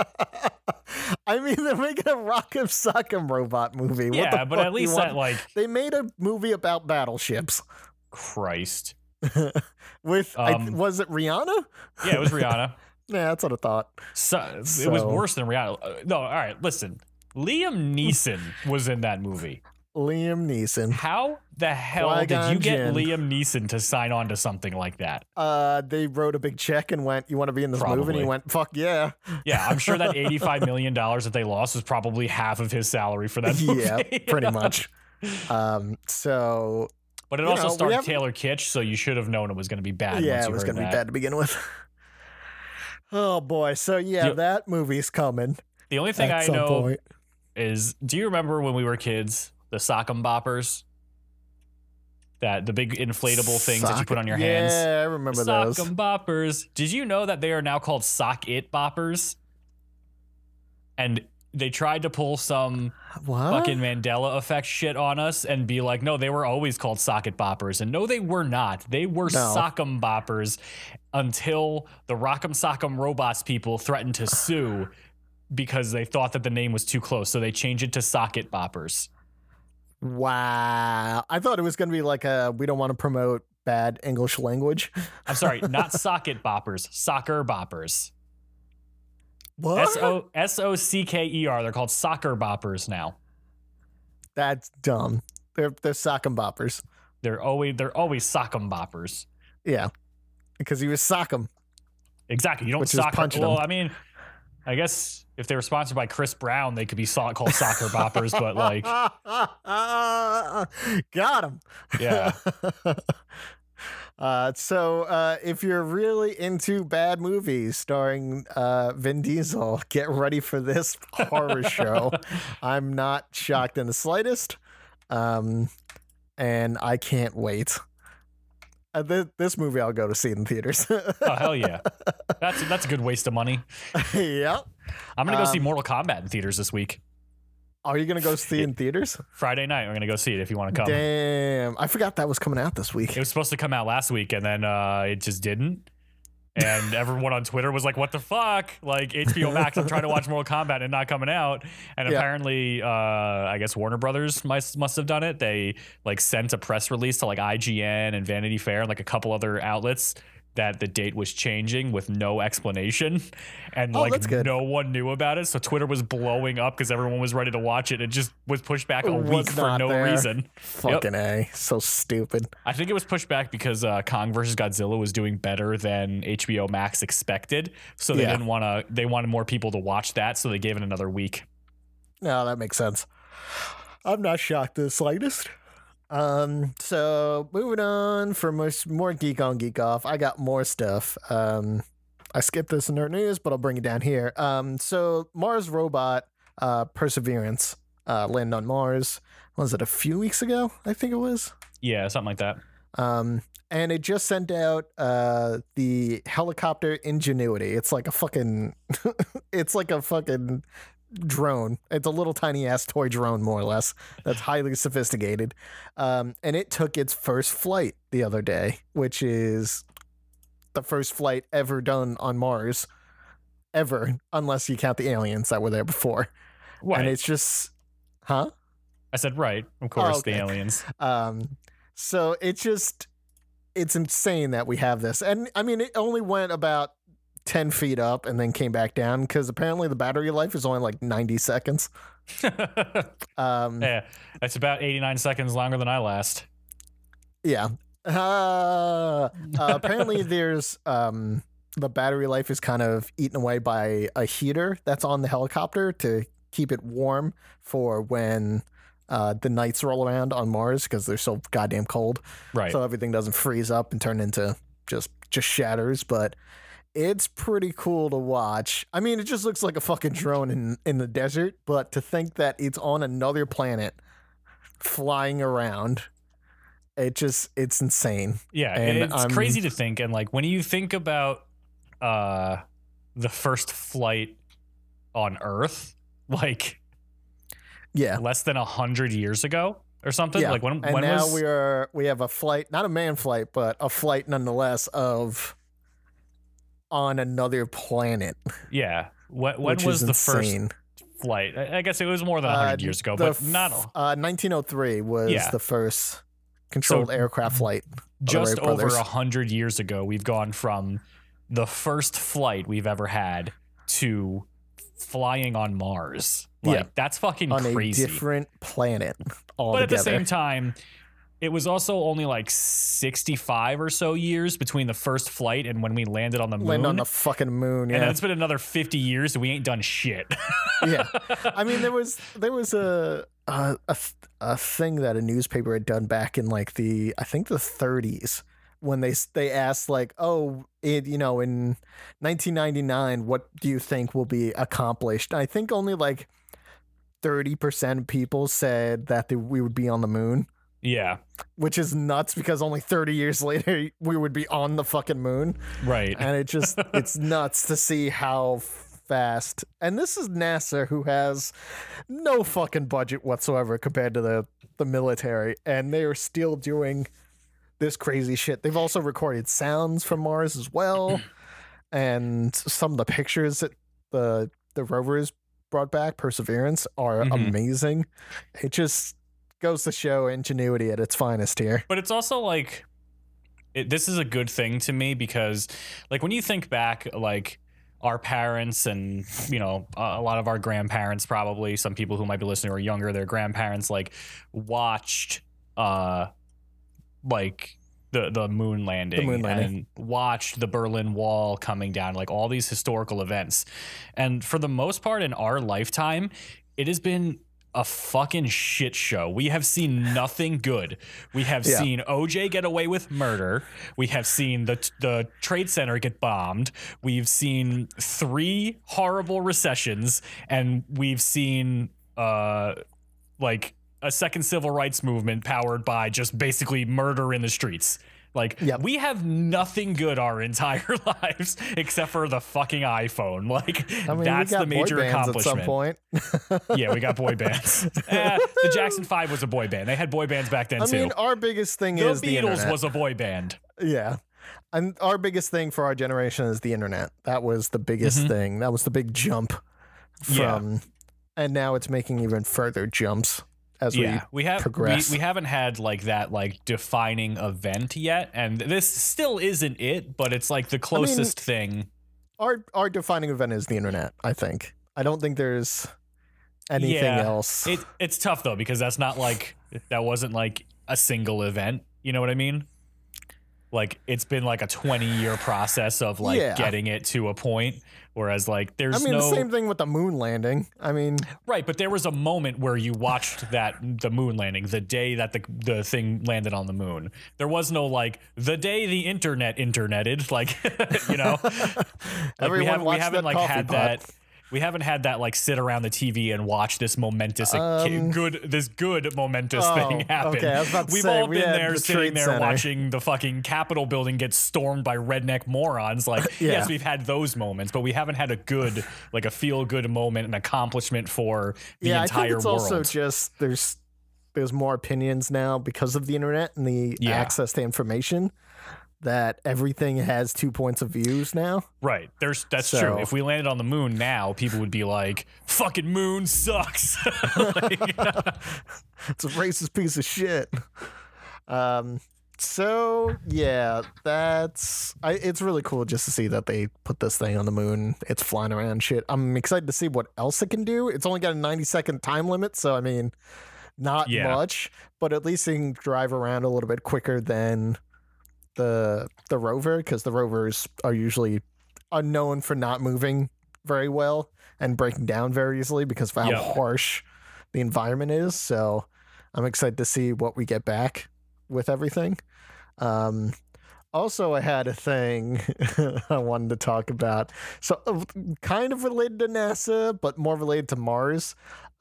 I mean, they're making a Rock'em Sock'em Robot movie. Yeah, but at least that, like... They made a movie about battleships. Christ. With, was it Rihanna? Yeah, it was Rihanna. Yeah, that's what I thought. So, it was worse than Rihanna. No, all right, listen. Liam Neeson was in that movie. Liam Neeson. How the hell did you get Liam Neeson to sign on to something like that? They wrote a big check and went, "You want to be in this movie?" And he went, "Fuck yeah." Yeah, I'm sure that $85 million that they lost was probably half of his salary for that movie. Yeah, pretty much. So... But it also starred Taylor Kitsch, so you should have known it was going to be bad. Yeah, once you it was going to be bad to begin with. Oh boy, so yeah, that movie's coming. The only thing I know is, do you remember when we were kids, the Sock'em Boppers? The big inflatable things that you put on your hands? Yeah, I remember those. Sock'em Boppers. Did you know that they are now called Sock It Boppers? And they tried to pull some fucking Mandela effect shit on us and be like, no, they were always called Socket Boppers. And no, they were not. They were Sock'em Boppers until the Rock'em Sock'em Robots people threatened to sue because they thought that the name was too close. So they changed it to Socket Boppers. Wow. I thought it was going to be like we don't want to promote bad English language. I'm sorry, not Socket Boppers, Soccer Boppers. What? SOCKER. They're called Soccer Boppers now. That's dumb. They're Sock'em Boppers. They're always Sock'em Boppers. Yeah, because he was Sock'em. Exactly. You don't sock. Well, I mean, I guess if they were sponsored by Chris Brown, they could be called Soccer Boppers. But like, got him. Yeah. So if you're really into bad movies starring Vin Diesel, get ready for this horror show. I'm not shocked in the slightest, and I can't wait. This movie I'll go to see in theaters. Oh hell yeah, that's a good waste of money. Yep. I'm gonna go see Mortal Kombat in theaters this week. Are you gonna go see it in theaters? Friday night, we're gonna go see it if you want to come. Damn, I forgot that was coming out this week. It was supposed to come out last week, and then it just didn't. And everyone on Twitter was like, "What the fuck?" Like HBO Max, I'm trying to watch Mortal Kombat and not coming out. And apparently, I guess Warner Brothers must have done it. They like sent a press release to like IGN and Vanity Fair and like a couple other outlets that the date was changing with no explanation, and no one knew about it. So Twitter was blowing up because everyone was ready to watch it. It just was pushed back a week for no reason. Fucking A, so stupid. I think it was pushed back because Kong vs. Godzilla was doing better than HBO Max expected. So they didn't want to. They wanted more people to watch that, so they gave it another week. No, that makes sense. I'm not shocked the slightest. So moving on for more geek on geek off, I got more stuff. I skipped this in nerd news, but I'll bring it down here. So Mars robot, Perseverance, landed on Mars. Was it a few weeks ago? I think it was. Yeah, something like that. And it just sent out the helicopter Ingenuity. It's like a fucking drone. It's a little tiny ass toy drone, more or less, that's highly sophisticated. And it took its first flight the other day, which is the first flight ever done on Mars, ever, unless you count the aliens that were there before. Right. And it's just, huh? I said right, of course, Oh, okay. the aliens. So it's insane that we have this. And I mean, it only went about 10 feet up and then came back down because apparently the battery life is only like 90 seconds. Yeah, that's about 89 seconds longer than I last. Yeah. Apparently there's the battery life is kind of eaten away by a heater that's on the helicopter to keep it warm for when the nights roll around on Mars because they're so goddamn cold. Right. So everything doesn't freeze up and turn into just shatters. But it's pretty cool to watch. I mean, it just looks like a fucking drone in the desert, but to think that it's on another planet flying around, it's insane. Yeah, And it's crazy to think. And like when you think about the first flight on Earth, like Yeah. less than 100 years ago or something. Yeah. Like when now was we have a flight, not a manned flight, but a flight nonetheless of on another planet. yeah. When which was is the first insane. flight? I guess it was more than 100 years ago, but not 1903 was Yeah. the first controlled aircraft flight. of the just Wright over brothers. 100 years ago. We've gone from the first flight we've ever had to flying on Mars. Like Yeah. that's fucking on crazy. a different planet altogether. But at the same time, it was also only like 65 or so years between the first flight and when we landed on the moon. land on the fucking moon. And then Yeah, it's been another 50 years and we ain't done shit. yeah. I mean, there was a thing that a newspaper had done back in like the 30s when they asked like, oh, in 1999, what do you think will be accomplished? I think only like 30% of people said that we would be on the moon, Yeah, which is nuts because only 30 years later we would be on the fucking moon. right. And it's nuts to see how fast. And this is NASA, who has no fucking budget whatsoever compared to the military, and they are still doing this crazy shit. They've also recorded sounds from Mars as well, and some of the pictures that the rovers brought back, Perseverance, are amazing. It just goes to show ingenuity at its finest here. But it's also like, this is a good thing to me because, like, when you think back, like, our parents and, a lot of our grandparents, probably some people who might be listening who are younger, their grandparents, like, watched, like, the moon landing, and watched the Berlin Wall coming down, like, all these historical events. And for the most part in our lifetime, it has been a fucking shit show. We have seen nothing good. We have seen OJ get away with murder. We have seen the Trade Center get bombed. We've seen 3 horrible recessions, and we've seen like a second civil rights movement powered by just basically murder in the streets. Like, we have nothing good our entire lives except for the fucking iPhone. Like, I mean, that's we got the major boy bands accomplishment. at some point. Yeah, we got boy bands. The Jackson 5 was a boy band. They had boy bands back then, too. I mean, our biggest thing The is the Beatles internet. was a boy band. Yeah. And our biggest thing for our generation is the internet. That was the biggest thing. That was the big jump from, and now it's making even further jumps as we progress. We haven't had like that like defining event yet, and this still isn't it, but it's like the closest thing. Our defining event is the internet, I think. I don't think there's anything else. It's tough though, because that wasn't like a single event. You know what I mean? like it's been like a 20-year process of like getting it to a point. Whereas like there's the same thing with the moon landing. I mean, right, but there was a moment where you watched the moon landing, the day that the thing landed on the moon. There was no like the day the interneted, like like we haven't like had that. We haven't had that like sit around the TV and watch this momentous good momentous thing happen. Okay, I was about to We've say, all been there the sitting Trade there Center. watching the fucking Capitol building get stormed by redneck morons. Like, yes, we've had those moments, but we haven't had a feel good moment, an accomplishment for the entire I think it's world. also just there's more opinions now because of the internet and the access to information. That everything has 2 points of views now. Right. That's true. If we landed on the moon now, people would be like, fucking moon sucks. It's a racist piece of shit. So yeah, it's really cool just to see that they put this thing on the moon. It's flying around and shit. I'm excited to see what else it can do. It's only got a 90-second time limit, so I mean, not much, but at least it can drive around a little bit quicker than the rover, because the rovers are usually known for not moving very well and breaking down very easily because of how harsh the environment is. So I'm excited to see what we get back with everything. Also, I had a thing I wanted to talk about. So kind of related to NASA, but more related to Mars.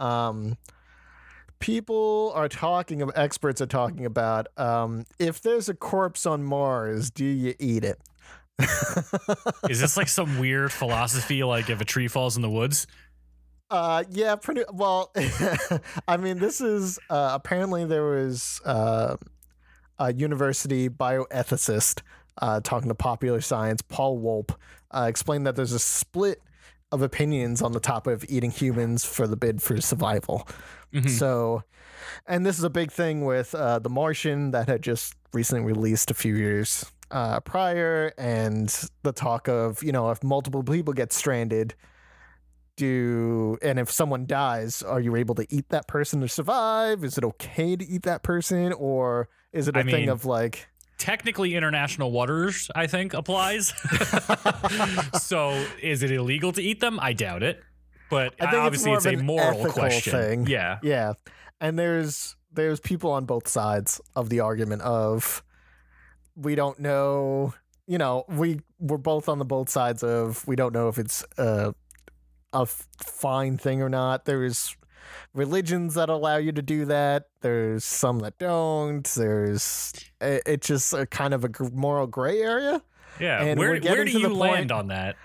Experts are talking about, if there's a corpse on Mars, do you eat it? Is this like some weird philosophy, like if a tree falls in the woods? Yeah, pretty well. I mean, this is apparently there was a university bioethicist talking to Popular Science, Paul Wolpe, explained that there's a split of opinions on the topic of eating humans for the bid for survival. Mm-hmm. So, and this is a big thing with The Martian that had just recently released a few years prior, and the talk of, if multiple people get stranded, and if someone dies, are you able to eat that person to survive? Is it okay to eat that person? Or is it a thing of like... Technically, international waters, I think, applies. So is it illegal to eat them? I doubt it. But I think obviously it's a moral question. Thing. Yeah. Yeah. And there's people on both sides of the argument of, we don't know, we're both on the both sides of, we don't know if it's a fine thing or not. There's religions that allow you to do that. There's some that don't. It's just a kind of a moral gray area. Yeah. And where do you land on that?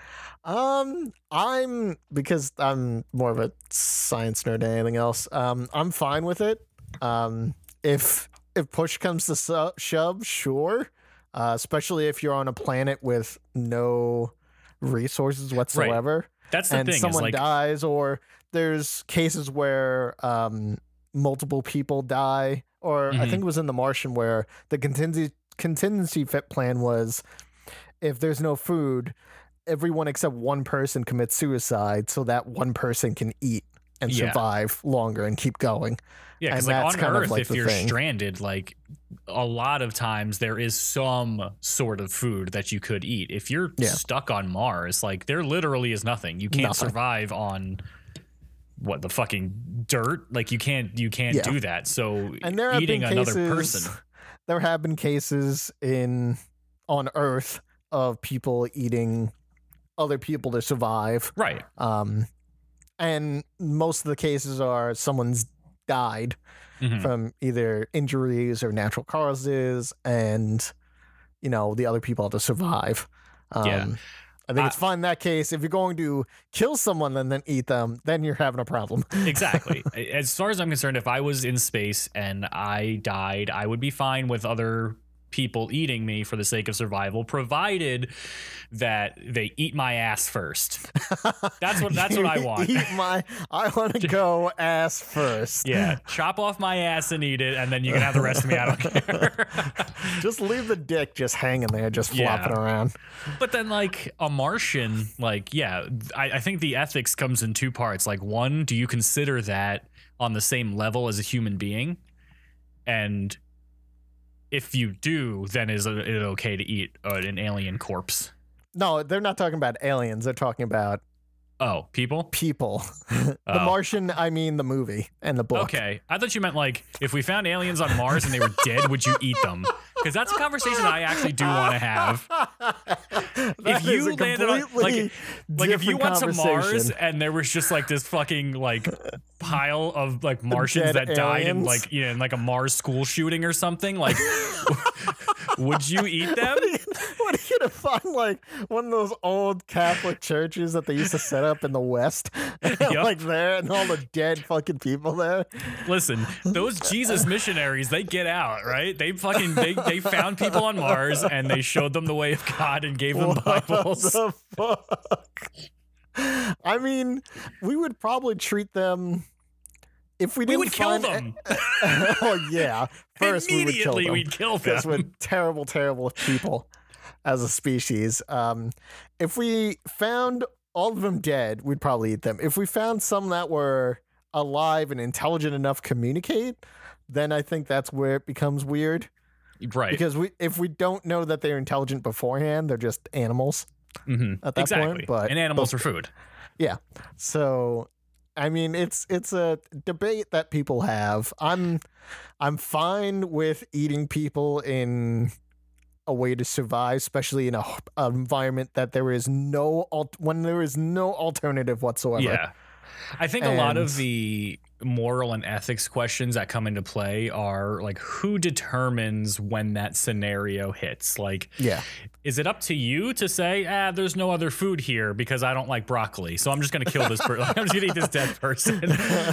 Because I'm more of a science nerd than anything else. I'm fine with it. If push comes to shove, sure. Especially if you're on a planet with no resources whatsoever. Right. That's the and thing. Someone dies, or there's cases where multiple people die, or I think it was in The Martian where the contingency fit plan was, if there's no food, everyone except one person commits suicide so that one person can eat and survive longer and keep going. Yeah, because like on Earth, if you're stranded, like a lot of times there is some sort of food that you could eat. If you're stuck on Mars, like there literally is nothing. You can't survive on the fucking dirt. Like you can't do that. So and there eating another person. There have been cases on Earth of people eating other people to survive. Right. And most of the cases are someone's died from either injuries or natural causes, and the other people have to survive. I think it's fine in that case. If you're going to kill someone and then eat them, then you're having a problem. Exactly. As far as I'm concerned, if I was in space and I died, I would be fine with other people eating me for the sake of survival, provided that they eat my ass first. That's what I want. I want to go ass first. Yeah, chop off my ass and eat it, and then you can have the rest of me. I don't care. Just leave the dick just hanging there, just flopping around. But then, like a Martian, I think the ethics comes in two parts. Like, one, do you consider that on the same level as a human being? And if you do, then is it okay to eat an alien corpse? No, they're not talking about aliens. They're talking about people. The Martian, I mean the movie and the book. Okay, I thought you meant like if we found aliens on Mars and they were dead, would you eat them? Because that's a conversation I actually do want to have. If you landed on like if you went to Mars and there was just like this fucking like pile of like Martians Dead that died in aliens. like in like a Mars school shooting or something, like would you eat them? What are you gonna find, like one of those old Catholic churches that they used to set up in the West, like there, and all the dead fucking people there? Listen, those Jesus missionaries, they get out, right? They fucking they found people on Mars and they showed them the way of God and gave them Bibles. What the fuck? I mean, we would probably treat them if we didn't. We would kill them. Oh yeah, first immediately we'd kill them because we're terrible, terrible people as a species. If we found all of them dead, we'd probably eat them. If we found some that were alive and intelligent enough to communicate, then I think that's where it becomes weird. Right. Because if we don't know that they're intelligent beforehand, they're just animals at that point. But, and animals are food. Yeah. So, I mean, it's a debate that people have. I'm fine with eating people in a way to survive, especially in an environment that there is no alternative whatsoever. Yeah. I think a lot of the moral and ethics questions that come into play are like, who determines when that scenario hits? Like, is it up to you to say, there's no other food here because I don't like broccoli, so I'm just going to kill this person. I'm just going to eat this dead person.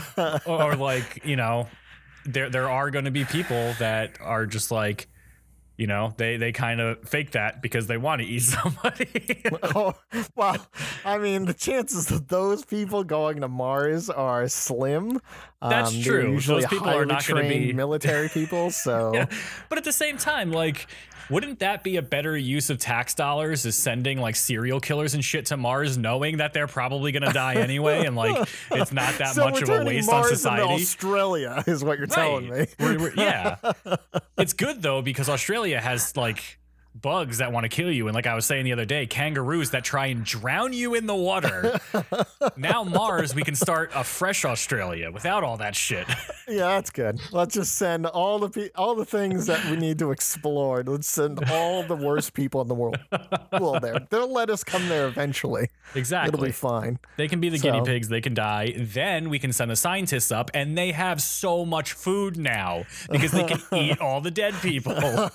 Or like, you know, there are going to be people that are just like, you know, they kind of fake that because they want to eat somebody. Oh, well, I mean, the chances of those people going to Mars are slim. That's true. Usually those people are not going to be military people. So, yeah. But at the same time, like, wouldn't that be a better use of tax dollars, is sending like serial killers and shit to Mars, knowing that they're probably going to die anyway, and like it's not that much of a waste Mars on society? into Australia is what you're telling me. Yeah, it's good though because Australia has like bugs that want to kill you, and like I was saying the other day, kangaroos that try and drown you in the water. Now Mars, we can start a fresh Australia without all that shit. Yeah, that's good. Let's just send all the things that we need to explore. Let's send all the worst people in the world. Well, they'll let us come there eventually. Exactly, it'll be fine. They can be the guinea pigs. They can die. Then we can send the scientists up, and they have so much food now because they can eat all the dead people.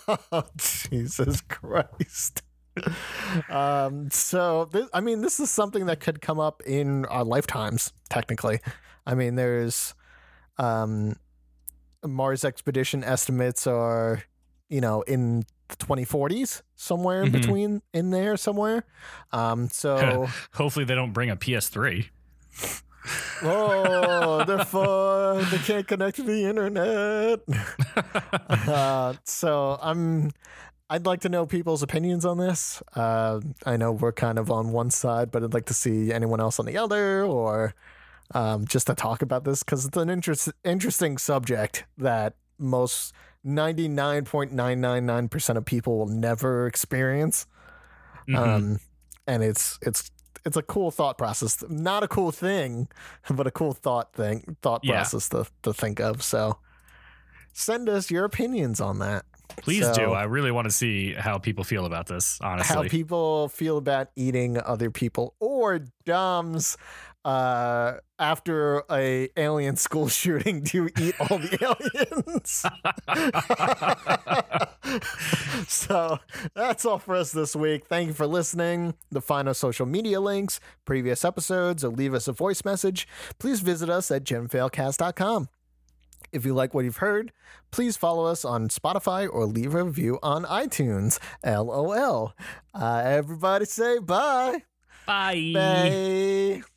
Jesus Christ. So this is something that could come up in our lifetimes, technically. I mean, there's Mars expedition estimates are, you know, in the 2040s, somewhere in between in there somewhere. So hopefully they don't bring a PS3. Oh, therefore they can't connect to the internet. So I'd like to know people's opinions on this. I know we're kind of on one side, but I'd like to see anyone else on the other, or just to talk about this, because it's an interesting subject that most 99.999% of people will never experience. And it's a cool thought process. Not a cool thing, but a cool thought process to think of. So send us your opinions on that. Please do. I really want to see how people feel about this, honestly. How people feel about eating other people, or Dom's after a alien school shooting, do you eat all the aliens? So that's all for us this week. Thank you for listening. To find our social media links, previous episodes, or leave us a voice message, please visit us at gemfailcast.com. If you like what you've heard, please follow us on Spotify or leave a review on iTunes. LOL. Everybody say bye. Bye. Bye.